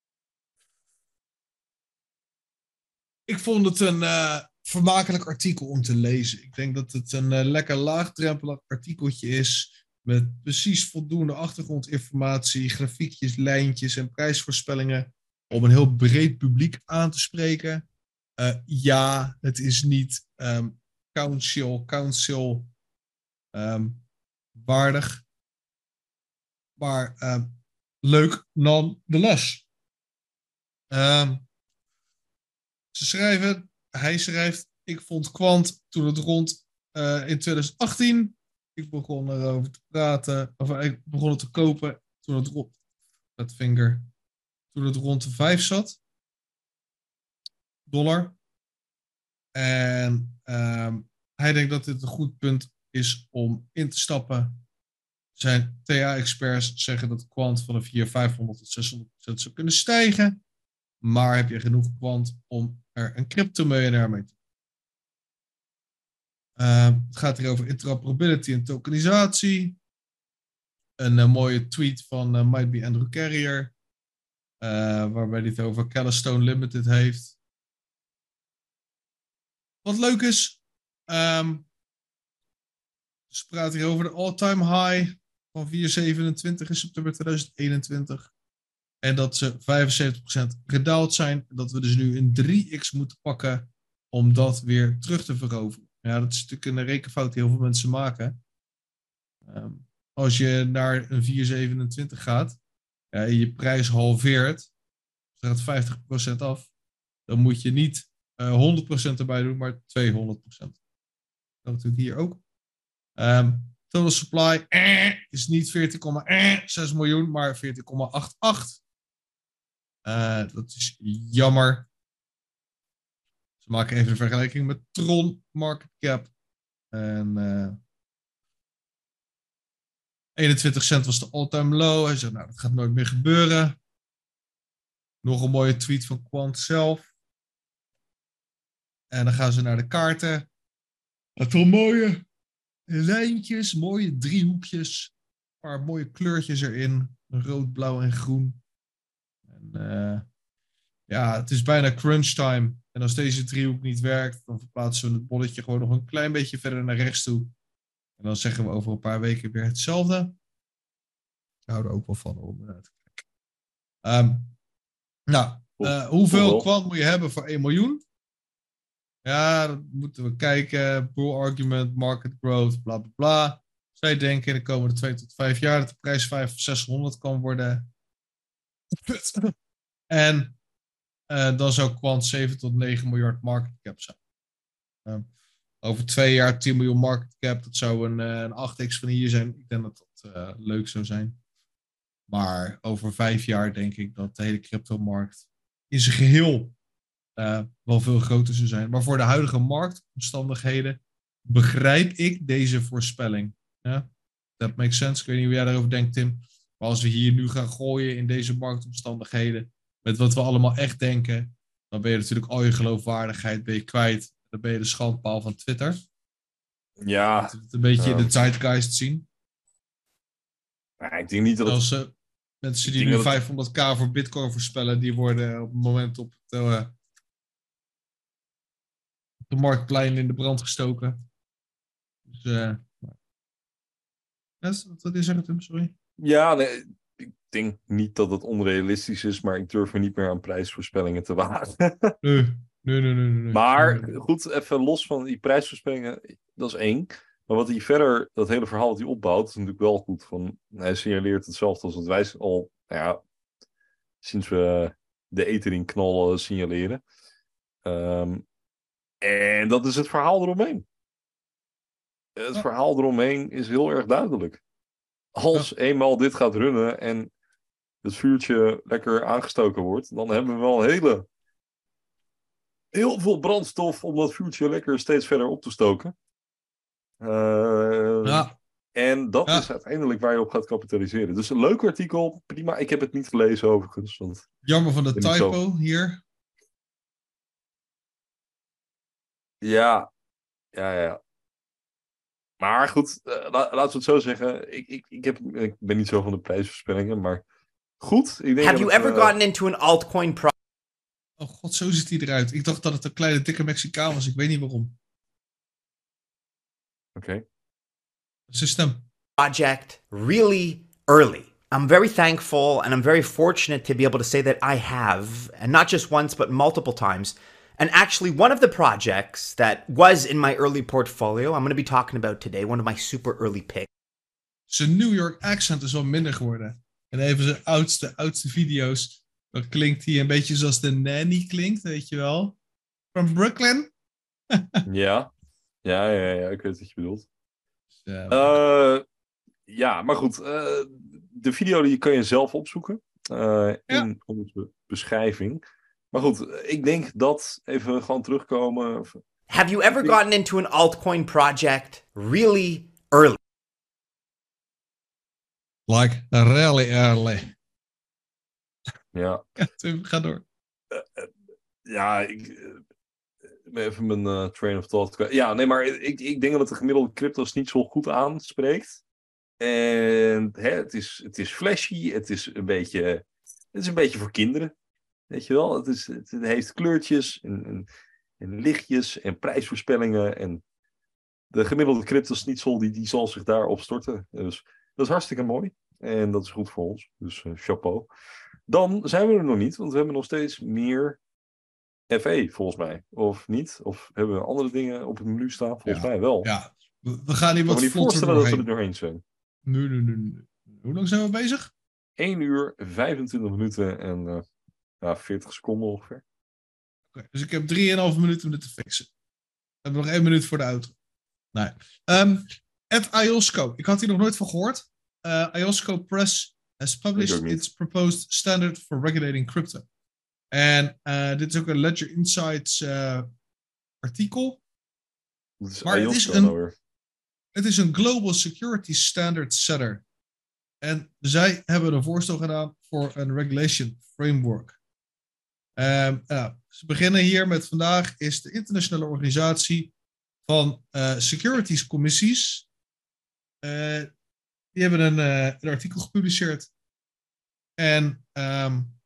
ik vond het een uh, vermakelijk artikel om te lezen. Ik denk dat het een uh, lekker laagdrempelig artikeltje is. Met precies voldoende achtergrondinformatie, grafiekjes, lijntjes en prijsvoorspellingen. Om een heel breed publiek aan te spreken. Uh, ja, het is niet um, council, council um, waardig. Maar um, leuk nonetheless. Um, ze schrijven, hij schrijft, ik vond kwant toen het rond uh, in twintig achttien... Ik begon erover te praten, of ik begon het te kopen toen het rond, dat vinger, toen het rond de vijf zat. Dollar. En um, hij denkt dat dit een goed punt is om in te stappen. zijn T A-experts zeggen dat Quant van een vier vijfhonderd tot zeshonderd procent zou kunnen stijgen. Maar heb je genoeg Quant om er een crypto-miljonair mee te doen? Uh, het gaat hier over interoperability en tokenisatie. Een uh, mooie tweet van uh, Might Be Andrew Carrier. Uh, waarbij hij het over Calastone Limited heeft. Wat leuk is. Um, ze praten hier over de all-time high van vier zevenentwintig in september tweeduizend eenentwintig. En dat ze vijfenzeventig procent gedaald zijn. Dat we dus nu een drie x moeten pakken om dat weer terug te veroveren. Ja, dat is natuurlijk een rekenfout die heel veel mensen maken. Um, als je naar een vier zevenentwintig gaat, ja, en je prijs halveert, dus er gaat vijftig procent af, dan moet je niet uh, honderd procent erbij doen, maar tweehonderd procent. Dat natuurlijk hier ook. Um, total supply eh, is niet veertien komma zes miljoen, maar veertien komma achtentachtig. Uh, dat is jammer. Ze maken even een vergelijking met Tron market cap. En uh, eenentwintig cent was de all-time low. Hij zegt, nou, dat gaat nooit meer gebeuren. Nog een mooie tweet van Quant zelf. En dan gaan ze naar de kaarten. Wat wel mooie lijntjes, mooie driehoekjes. Een paar mooie kleurtjes erin. Rood, blauw en groen. En uh, ja, het is bijna crunch time. En als deze driehoek niet werkt, dan verplaatsen we het bolletje gewoon nog een klein beetje verder naar rechts toe. En dan zeggen we over een paar weken weer hetzelfde. Ik hou er ook wel van om naar te kijken. Um, nou, uh, hoeveel Quant moet je hebben voor één miljoen? Ja, dat moeten we kijken. Bull argument, market growth, bla bla bla. Zij denken in de komende twee tot vijf jaar dat de prijs vijfhonderd of zeshonderd kan worden. En uh, dan zou Quant zeven tot negen miljard market cap zijn. Uh, over twee jaar tien miljoen market cap. Dat zou een, uh, een acht x van hier zijn. Ik denk dat dat uh, leuk zou zijn. Maar over vijf jaar denk ik dat de hele cryptomarkt in zijn geheel uh, wel veel groter zou zijn. Maar voor de huidige marktomstandigheden begrijp ik deze voorspelling. Ja? Dat makes sense. Ik weet niet hoe jij daarover denkt, Tim. Maar als we hier nu gaan gooien in deze marktomstandigheden met wat we allemaal echt denken, dan ben je natuurlijk al je geloofwaardigheid ben je kwijt. Dan ben je de schandpaal van Twitter. Ja. Dat het een beetje um, in de zeitgeist zien. Ja, ik denk niet dat Als uh, mensen die nu vijfhonderd k voor Bitcoin voorspellen, die worden op het moment op het, uh, op de marktplein in de brand gestoken. Dus, uh, wat wil je zeggen, Tim? Sorry. Ja, nee, ik denk niet dat het onrealistisch is, maar ik durf me niet meer aan prijsvoorspellingen te wagen. nee. Nee, nee, nee, nee. Maar nee, nee. goed, even los van die prijsvoorspellingen, dat is één. Maar wat hij verder, dat hele verhaal dat hij opbouwt, is natuurlijk wel goed. Van, hij signaleert hetzelfde als wat wij al, nou ja, sinds we de Ethereum knallen signaleren. Um, en dat is het verhaal eromheen. Het ja. verhaal eromheen is heel erg duidelijk. Als ja. eenmaal dit gaat runnen en het vuurtje lekker aangestoken wordt, dan hebben we wel een hele... heel veel brandstof om dat vuurtje lekker steeds verder op te stoken. Uh, ja. En dat ja. is uiteindelijk waar je op gaat kapitaliseren. Dus een leuk artikel, prima. Ik heb het niet gelezen overigens. Want jammer van de typo zo... hier. Ja, ja, ja. Maar goed, uh, la- laten we het zo zeggen. Ik, ik, ik, heb, ik ben niet zo van de prijsvoorspellingen, maar goed. Ik denk Have you het, ever uh... gotten into an altcoin project? Oh god, zo ziet hij eruit. Ik dacht dat het een kleine dikke Mexicaan was. Ik weet niet waarom. Oké. Okay. System. Project really early. I'm very thankful and I'm very fortunate to be able to say that I have, and not just once, but multiple times. And actually, one of the projects that was in my early portfolio, I'm going to be talking about today, one of my super early picks. Zijn New York accent is wel minder geworden. En even zijn oudste, oudste video's, dan klinkt hij een beetje zoals de nanny klinkt, weet je wel. From Brooklyn. ja. Ja, ja, ja, ik weet wat je bedoelt. Ja, uh, ja maar goed. Uh, de video die kan je zelf opzoeken. Uh, in ja. onze beschrijving. Maar goed, ik denk dat, even gewoon terugkomen. Have you ever gotten into an altcoin project really early? Like really early. Ja. Ja, Tim, ga door. Uh, uh, ja, ik... Uh, even mijn uh, train of thought. Ja, nee, maar ik, ik denk dat de gemiddelde crypto's niet zo goed aanspreekt. En hè, het, is, het is flashy, het is een beetje, het is een beetje voor kinderen. Weet je wel, het, is, het heeft kleurtjes en, en, en lichtjes en prijsvoorspellingen. En de gemiddelde cryptosnitzel die, die zal zich daarop storten. Dus dat is hartstikke mooi. En dat is goed voor ons. Dus uh, chapeau. Dan zijn we er nog niet, want we hebben nog steeds meer F E volgens mij. Of niet? Of hebben we andere dingen op het menu staan? Volgens ja, mij wel. Ja, we, we gaan hier wat vlotter doorheen. Ik kan me niet voorstellen dat we er doorheen zijn. Nu, nu, nu, nu. Hoe lang zijn we bezig? één uur, vijfentwintig minuten en uh, ja, veertig seconden ongeveer. Oké, okay, dus ik heb drieënhalf minuten om dit te fixen. We hebben nog één minuut voor de outro. Nee. Um, at IOSCO. Ik had hier nog nooit van gehoord. Uh, IOSCO Press has published its proposed standard for regulating crypto. En uh, dit is ook een Ledger Insights uh, artikel. Dat is maar IOSCO het is, een, nou het is een Global Security Standard Setter. En zij hebben een voorstel gedaan voor een regulation framework. Um, uh, ze beginnen hier met vandaag is de internationale organisatie van uh, securities commissies. Uh, die hebben een, uh, een artikel gepubliceerd. En um,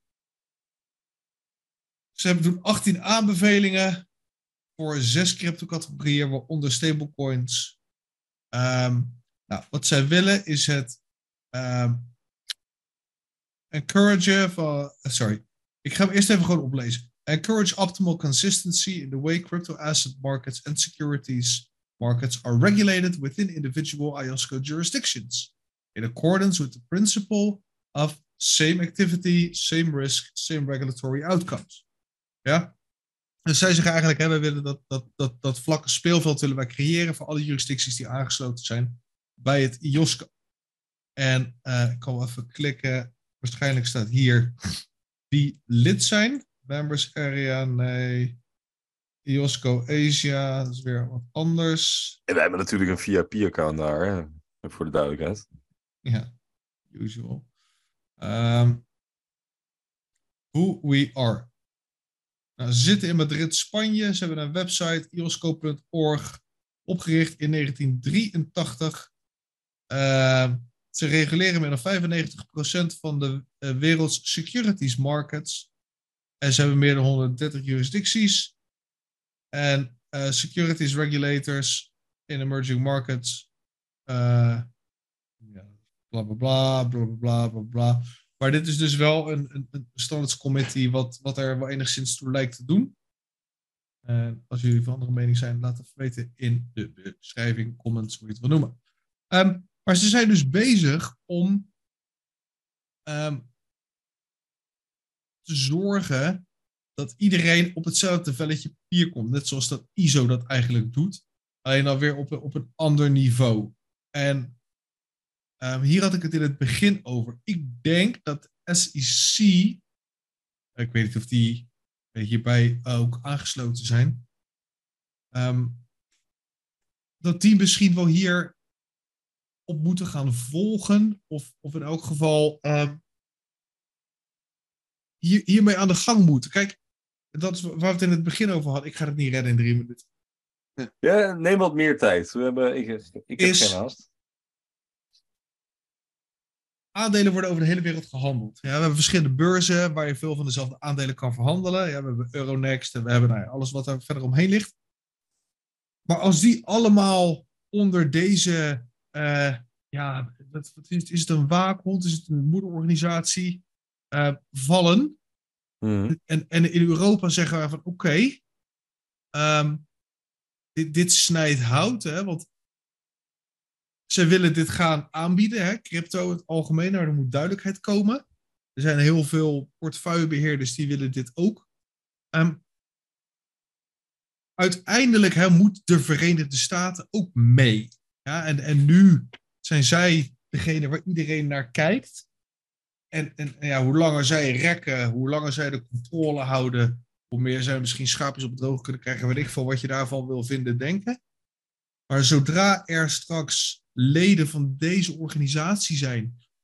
ze hebben toen achttien aanbevelingen voor zes cryptocategorieën, waaronder stablecoins. Um, nou, wat zij willen is het um, encouragen van... Sorry, ik ga hem eerst even gewoon oplezen. Encourage optimal consistency in the way crypto asset markets and securities markets are regulated within individual IOSCO jurisdictions, in accordance with the principle of same activity, same risk, same regulatory outcomes. Ja? Dus zij zeggen eigenlijk, hè, wij willen dat, dat, dat, dat vlakke speelveld willen wij creëren voor alle jurisdicties die aangesloten zijn bij het IOSCO. En uh, ik kan wel even klikken. Waarschijnlijk staat hier die lid zijn. Members Area, nee. IOSCO Asia, dat is weer wat anders. En wij hebben natuurlijk een V I P-account daar, hè? Voor de duidelijkheid. Ja, usual. Um, who we are. Nou, ze zitten in Madrid, Spanje. Ze hebben een website, iosco punt org, opgericht in negentien drieëntachtig. Uh, ze reguleren meer dan vijfennegentig procent van de uh, werelds securities markets. En ze hebben meer dan honderddertig jurisdicties. En uh, securities regulators in emerging markets. Uh, ja, bla bla bla, bla bla bla bla. Maar dit is dus wel een, een, een standards committee wat, wat er wel enigszins toe lijkt te doen. En als jullie van andere mening zijn, laat het weten in de beschrijving, comments, hoe je het wil noemen. Um, maar ze zijn dus bezig om um, te zorgen dat iedereen op hetzelfde velletje papier komt. Net zoals dat I S O dat eigenlijk doet. Alleen dan weer op een, op een ander niveau. En um, hier had ik het in het begin over. Ik denk dat S E C, ik weet niet of die hierbij ook aangesloten zijn, um, dat die misschien wel hier op moeten gaan volgen. Of, of in elk geval um, hier, hiermee aan de gang moeten. Kijk, dat is waar we het in het begin over hadden. Ik ga het niet redden in drie minuten. Ja, ja, neem wat meer tijd. We hebben, ik ik heb is, geen haast. Aandelen worden over de hele wereld gehandeld. Ja, we hebben verschillende beurzen waar je veel van dezelfde aandelen kan verhandelen. Ja, we hebben Euronext en we hebben nou ja, alles wat er verder omheen ligt. Maar als die allemaal onder deze, uh, ja, wat, wat is, is het een waakhond, is het een moederorganisatie, uh, vallen. Mm. En, en in Europa zeggen we van oké, okay, um, dit, dit snijdt hout, hè, want ze willen dit gaan aanbieden, hè, crypto in het algemeen, maar er moet duidelijkheid komen. Er zijn heel veel portefeuillebeheerders die willen dit ook. Um, uiteindelijk hè, moet de Verenigde Staten ook mee. Ja, en, en nu zijn zij degene waar iedereen naar kijkt. En, en, en ja, hoe langer zij rekken, hoe langer zij de controle houden, hoe meer zij misschien schaapjes op het droog kunnen krijgen, weet ik veel wat je daarvan wil vinden, denken. Maar zodra er straks leden van deze organisatie zijn,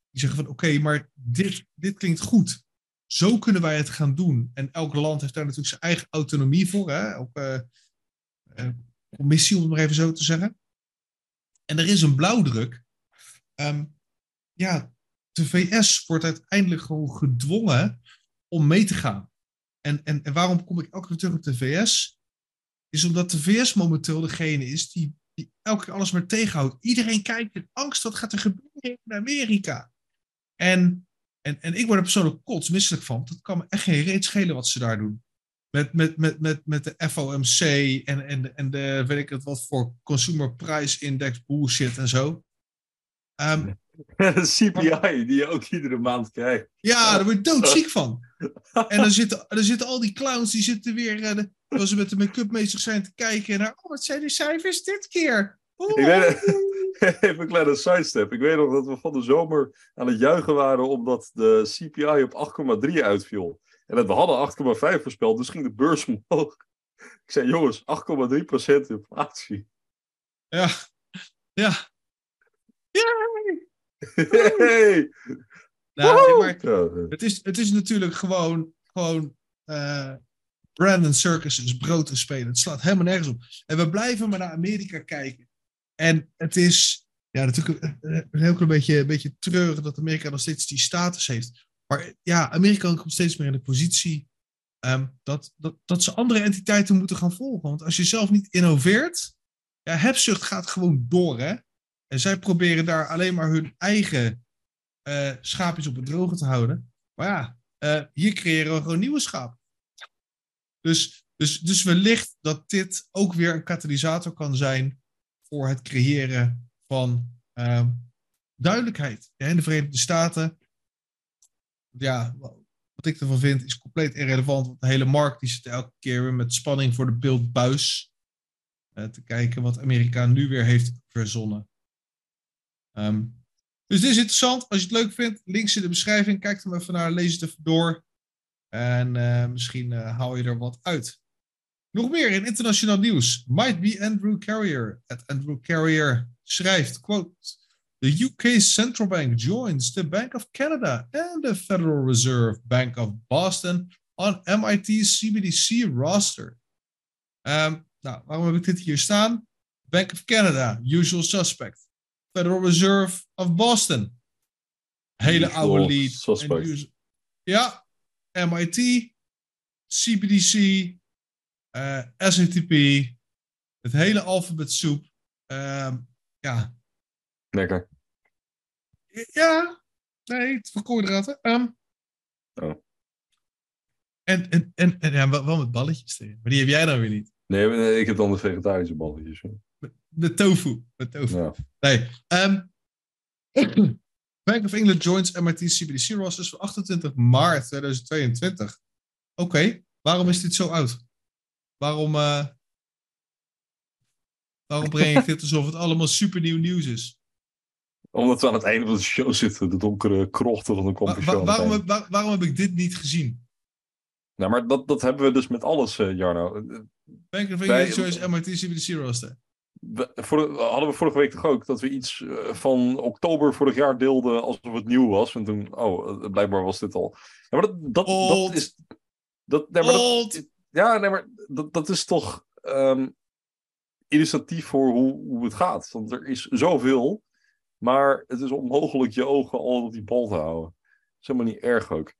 Die zeggen van oké, okay, maar dit, dit klinkt goed. Zo kunnen wij het gaan doen. En elk land heeft daar natuurlijk zijn eigen autonomie voor. Hè? Ook uh, uh, commissie, om het maar even zo te zeggen. En er is een blauwdruk. Um, ja, de V S wordt uiteindelijk gewoon gedwongen om mee te gaan. En, en, en waarom kom ik elke keer terug op de V S? Is omdat de V S momenteel degene is die, die elke keer alles maar tegenhoudt. Iedereen kijkt in angst, wat gaat er gebeuren in Amerika? En, en, en ik word er persoonlijk kotsmisselijk van. Dat kan me echt geen reet schelen wat ze daar doen. Met, met, met, met, met de F O M C en, en, de, en de, weet ik het wat voor Consumer Price Index bullshit en zo. Um, de C P I die je ook iedere maand krijgt. Ja, daar word je doodziek van. En dan zitten, dan zitten al die clowns, die zitten weer, uh, de, als ze met de make-up bezig zijn te kijken naar, oh, wat zijn de cijfers dit keer? Ik weet, even een kleine sidestep. Ik weet nog dat we van de zomer aan het juichen waren omdat de C P I op acht komma drie uitviel. En dat we hadden acht komma vijf voorspeld, dus ging de beurs omhoog. Ik zei, jongens, acht komma drie procent inflatie. Ja, ja. Yay! Hey! Nou, maar het, is, het is natuurlijk gewoon, gewoon uh, Brandon Circus' brood te spelen. Het slaat helemaal nergens op. En we blijven maar naar Amerika kijken. En het is ja, natuurlijk een, een heel klein beetje, een beetje treurig dat Amerika nog steeds die status heeft. Maar ja, Amerika komt steeds meer in de positie um, dat, dat, dat ze andere entiteiten moeten gaan volgen. Want als je zelf niet innoveert, ja, hebzucht gaat gewoon door, hè. En zij proberen daar alleen maar hun eigen uh, schaapjes op het droge te houden. Maar ja, uh, hier creëren we gewoon nieuwe schapen. Dus, dus, dus wellicht dat dit ook weer een katalysator kan zijn voor het creëren van uh, duidelijkheid. Ja, in de Verenigde Staten, ja, wat ik ervan vind, is compleet irrelevant. Want de hele markt die zit elke keer weer met spanning voor de beeldbuis. Uh, te kijken wat Amerika nu weer heeft verzonnen. Um, dus dit is interessant. Als je het leuk vindt, links in de beschrijving. Kijk er maar even naar, lees het even door. En uh, misschien uh, haal je er wat uit. Nog meer in internationaal nieuws. Might be Andrew Carrier. Het Andrew Carrier schrijft, quote, the U K Central Bank joins the Bank of Canada and the Federal Reserve Bank of Boston on M I T's C B D C roster. Um, nou, waarom heb ik dit hier staan? Bank of Canada, usual suspect. Federal Reserve of Boston. Hele usual oude lead. Usual, ja, M I T, C B D C, uh, S A T P, het hele alfabetsoep. Uh, ja. Lekker. Ja, nee, het van koolhydraten. Um, oh. En, en, en, en ja, wel, wel met balletjes erin. Maar die heb jij dan weer niet. Nee, nee ik heb dan de vegetarische balletjes. Met, met tofu. Met tofu. Ja. Nee. Um, Bank of England joins M I T C B D C rosters van achtentwintig maart tweeduizend tweeëntwintig. Oké, okay. Waarom is dit zo oud? Waarom, uh, waarom breng ik dit alsof het allemaal super nieuw nieuws is? Omdat we aan het einde van de show zitten, de donkere krochten van de comfort show. Wa- waarom, waar, waarom heb ik dit niet gezien? Nou, maar dat, dat hebben we dus met alles, uh, Jarno. Bank of England joins M I T C B D C roster. We, voor, hadden we vorige week toch ook dat we iets uh, van oktober vorig jaar deelden alsof het nieuw was. En toen, oh, uh, blijkbaar was dit al. Ja, maar dat, dat, dat is. Dat, nee, maar dat, ja, nee, maar dat, dat is toch um, illustratief voor hoe, hoe het gaat. Want er is zoveel, maar het is onmogelijk je ogen al op die bal te houden. Dat is helemaal niet erg ook.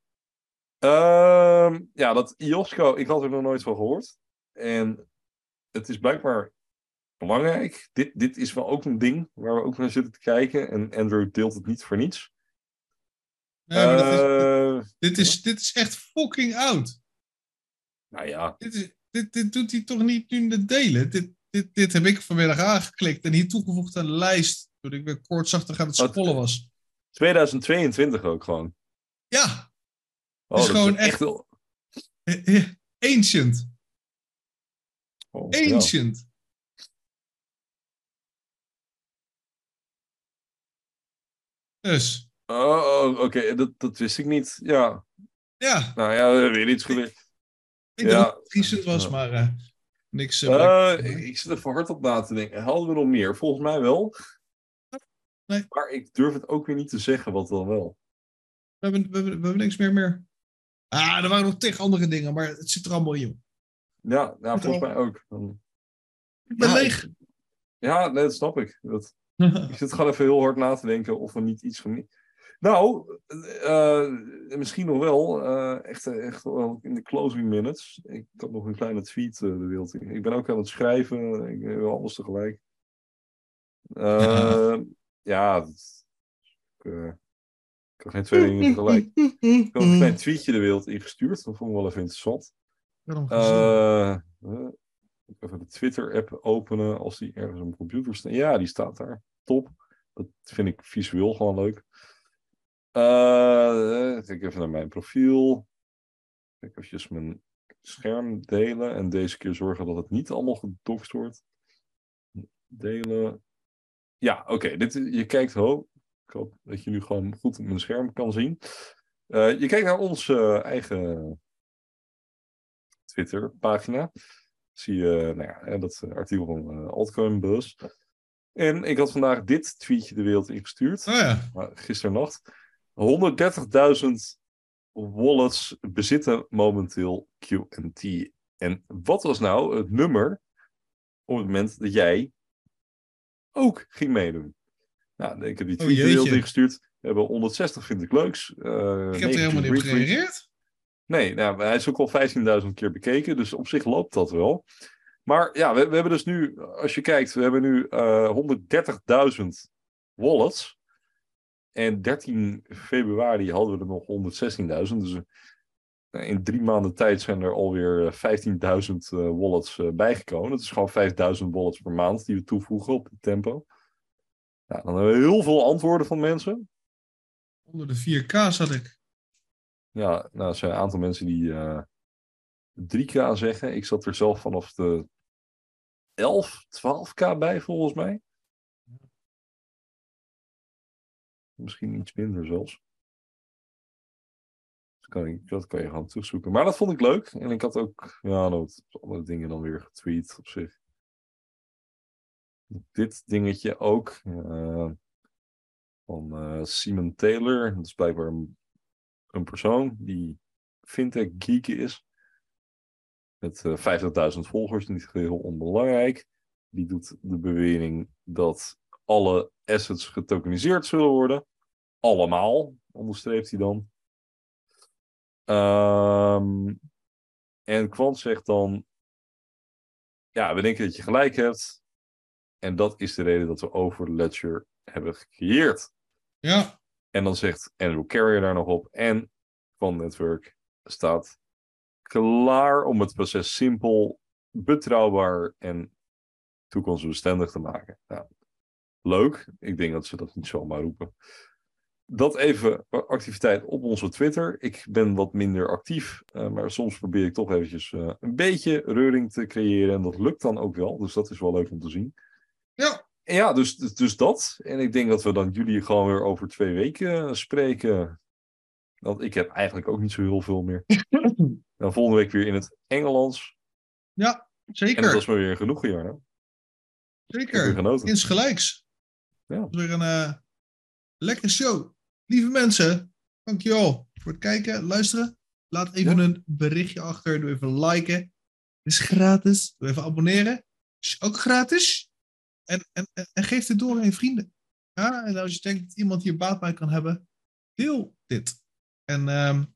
Um, ja, dat I O S C O, ik had er nog nooit van gehoord. En het is blijkbaar belangrijk. Dit, dit is wel ook een ding waar we ook naar zitten te kijken. En Andrew deelt het niet voor niets. Nee, maar uh, is, dit, dit, is, dit is echt fucking oud. Nou ja. Dit, is, dit, dit doet hij toch niet nu in de delen? Dit, dit, dit heb ik vanmiddag aangeklikt en hier toegevoegd aan de lijst. Toen ik weer koortsachtig aan het scrollen was. tweeduizend tweeëntwintig ook gewoon. Ja. Oh, het is gewoon is echt... echt... Ancient. Oh, Ancient. Ja. Dus. Oh, oké. Okay. Dat, dat wist ik niet. Ja. Ja. Nou ja, weer iets geleerd. Ik dacht dat het recent was, ja. maar uh, niks. Uh, uh, ik, ik zit er voor hard op na te denken. Hadden we nog meer? Volgens mij wel. Nee. Maar ik durf het ook weer niet te zeggen, wat dan wel. We hebben, we hebben, we hebben niks meer meer. Ah, er waren nog tig andere dingen, maar het zit er allemaal in, joh. Ja, ja volgens mij ook. Dan... Ik ben ja, leeg. Ik... Ja, nee, dat snap ik. Dat... ik zit gewoon even heel hard na te denken of er niet iets van... Nou, uh, misschien nog wel. Uh, echt, echt wel in de closing minutes. Ik had nog een kleine tweet uh, de wereld in. Ik ben ook aan het schrijven. Ik wil alles tegelijk. Uh, ja, dat, uh, ik had geen twee dingen tegelijk. Ik had een klein tweetje de wereld ingestuurd. Dat vond ik wel even interessant. Uh, uh, even de Twitter-app openen als die ergens op mijn computer staat. Ja, die staat daar. Top. Dat vind ik visueel gewoon leuk. Uh, kijk even naar mijn profiel. Kijk even mijn scherm delen. En deze keer zorgen dat het niet allemaal gedoxt wordt. Delen. Ja, oké. Okay. Dit Je kijkt... ho. Ik hoop dat je nu gewoon goed op mijn scherm kan zien. Uh, je kijkt naar onze uh, eigen Twitter-pagina. Zie je uh, nou ja, dat artikel van uh, Altcoin Buzz. En ik had vandaag dit tweetje de wereld ingestuurd. Oh ja. Gisternacht. honderddertigduizend wallets bezitten momenteel Q N T. En wat was nou het nummer op het moment dat jij ook ging meedoen? Nou, ik heb die tweet oh, de wereld ingestuurd. We hebben honderdzestig, vind ik leuks. Uh, ik heb er helemaal niet op gereageerd. Nee, nou, hij is ook al vijftienduizend keer bekeken. Dus op zich loopt dat wel. Maar ja, we, we hebben dus nu, als je kijkt, we hebben nu uh, honderddertigduizend wallets. En dertien februari hadden we er nog honderdzestienduizend. Dus uh, in drie maanden tijd zijn er alweer vijftienduizend uh, wallets uh, bijgekomen. Dat is gewoon vijfduizend wallets per maand die we toevoegen op het tempo. Nou, dan hebben we heel veel antwoorden van mensen. Onder de vier k had ik. Ja, nou, er zijn een aantal mensen die uh, drie k zeggen. Ik zat er zelf vanaf de elf, twaalf k bij, volgens mij. Misschien iets minder zelfs. Dat kan, je, dat kan je gewoon terugzoeken. Maar dat vond ik leuk. En ik had ook ja, dat, andere dingen dan weer getweet op zich. Dit dingetje ook. Uh, van uh, Simon Taylor. Dat is blijkbaar een, een persoon die fintech geek is. Met uh, vijftigduizend volgers. Niet heel onbelangrijk. Die doet de bewering dat alle assets getokeniseerd zullen worden. Allemaal, onderstreept hij dan. Um, en Quant zegt dan... Ja, we denken dat je gelijk hebt. En dat is de reden dat we Overledger hebben gecreëerd. Ja. En dan zegt Andrew Carrier daar nog op. En Quant Network staat klaar om het proces simpel, betrouwbaar en toekomstbestendig te maken. Nou, leuk. Ik denk dat ze dat niet zomaar roepen. Dat even activiteit op onze Twitter. Ik ben wat minder actief, uh, maar soms probeer ik toch eventjes uh, een beetje reuring te creëren. En dat lukt dan ook wel, dus dat is wel leuk om te zien. Ja. En ja, dus, dus dat. En ik denk dat we dan jullie gewoon weer over twee weken spreken. Want ik heb eigenlijk ook niet zo heel veel meer. Dan volgende week weer in het Engels. Ja, zeker. En dat was maar weer genoeg, Jarno. Zeker. Insgelijks. Ja. Dat was weer een uh, lekkere show. Lieve mensen, dankjewel voor het kijken, luisteren. Laat even ja. een berichtje achter. Doe even liken. Het is gratis. Doe even abonneren. Is ook gratis. En, en, en geef dit door aan je vrienden. Ja, en als je denkt dat iemand hier baat bij kan hebben, deel dit. En um,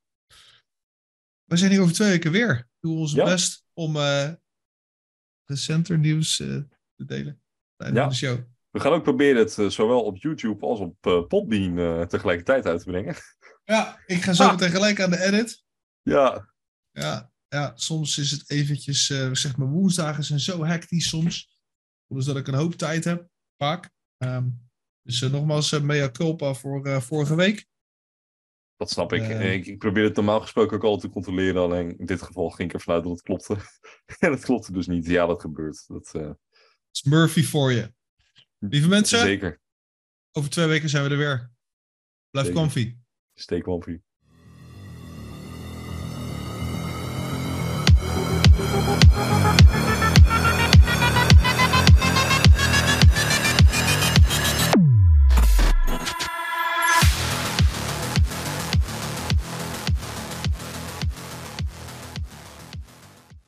we zijn hier over twee weken weer. Doe ons ja. best om uh, recenter nieuws uh, te delen tijdens ja. de show. We gaan ook proberen het uh, zowel op YouTube als op uh, Podbean uh, tegelijkertijd uit te brengen. Ja, ik ga zo ah. meteen gelijk aan de edit. Ja. Ja, ja soms is het eventjes, uh, zeg maar woensdagen zijn zo hectisch soms. Dus dat ik een hoop tijd heb, vaak. Um, dus uh, nogmaals, uh, mea culpa voor uh, vorige week. Dat snap ik. Uh, ik. Ik probeer het normaal gesproken ook altijd te controleren. Alleen in dit geval ging ik ervan uit dat het klopte. En het klopte dus niet. Ja, dat gebeurt. Dat uh... is Murphy voor je. Lieve mensen. Zeker. Over twee weken zijn we er weer. Blijf Zeker. comfy. Stay comfy.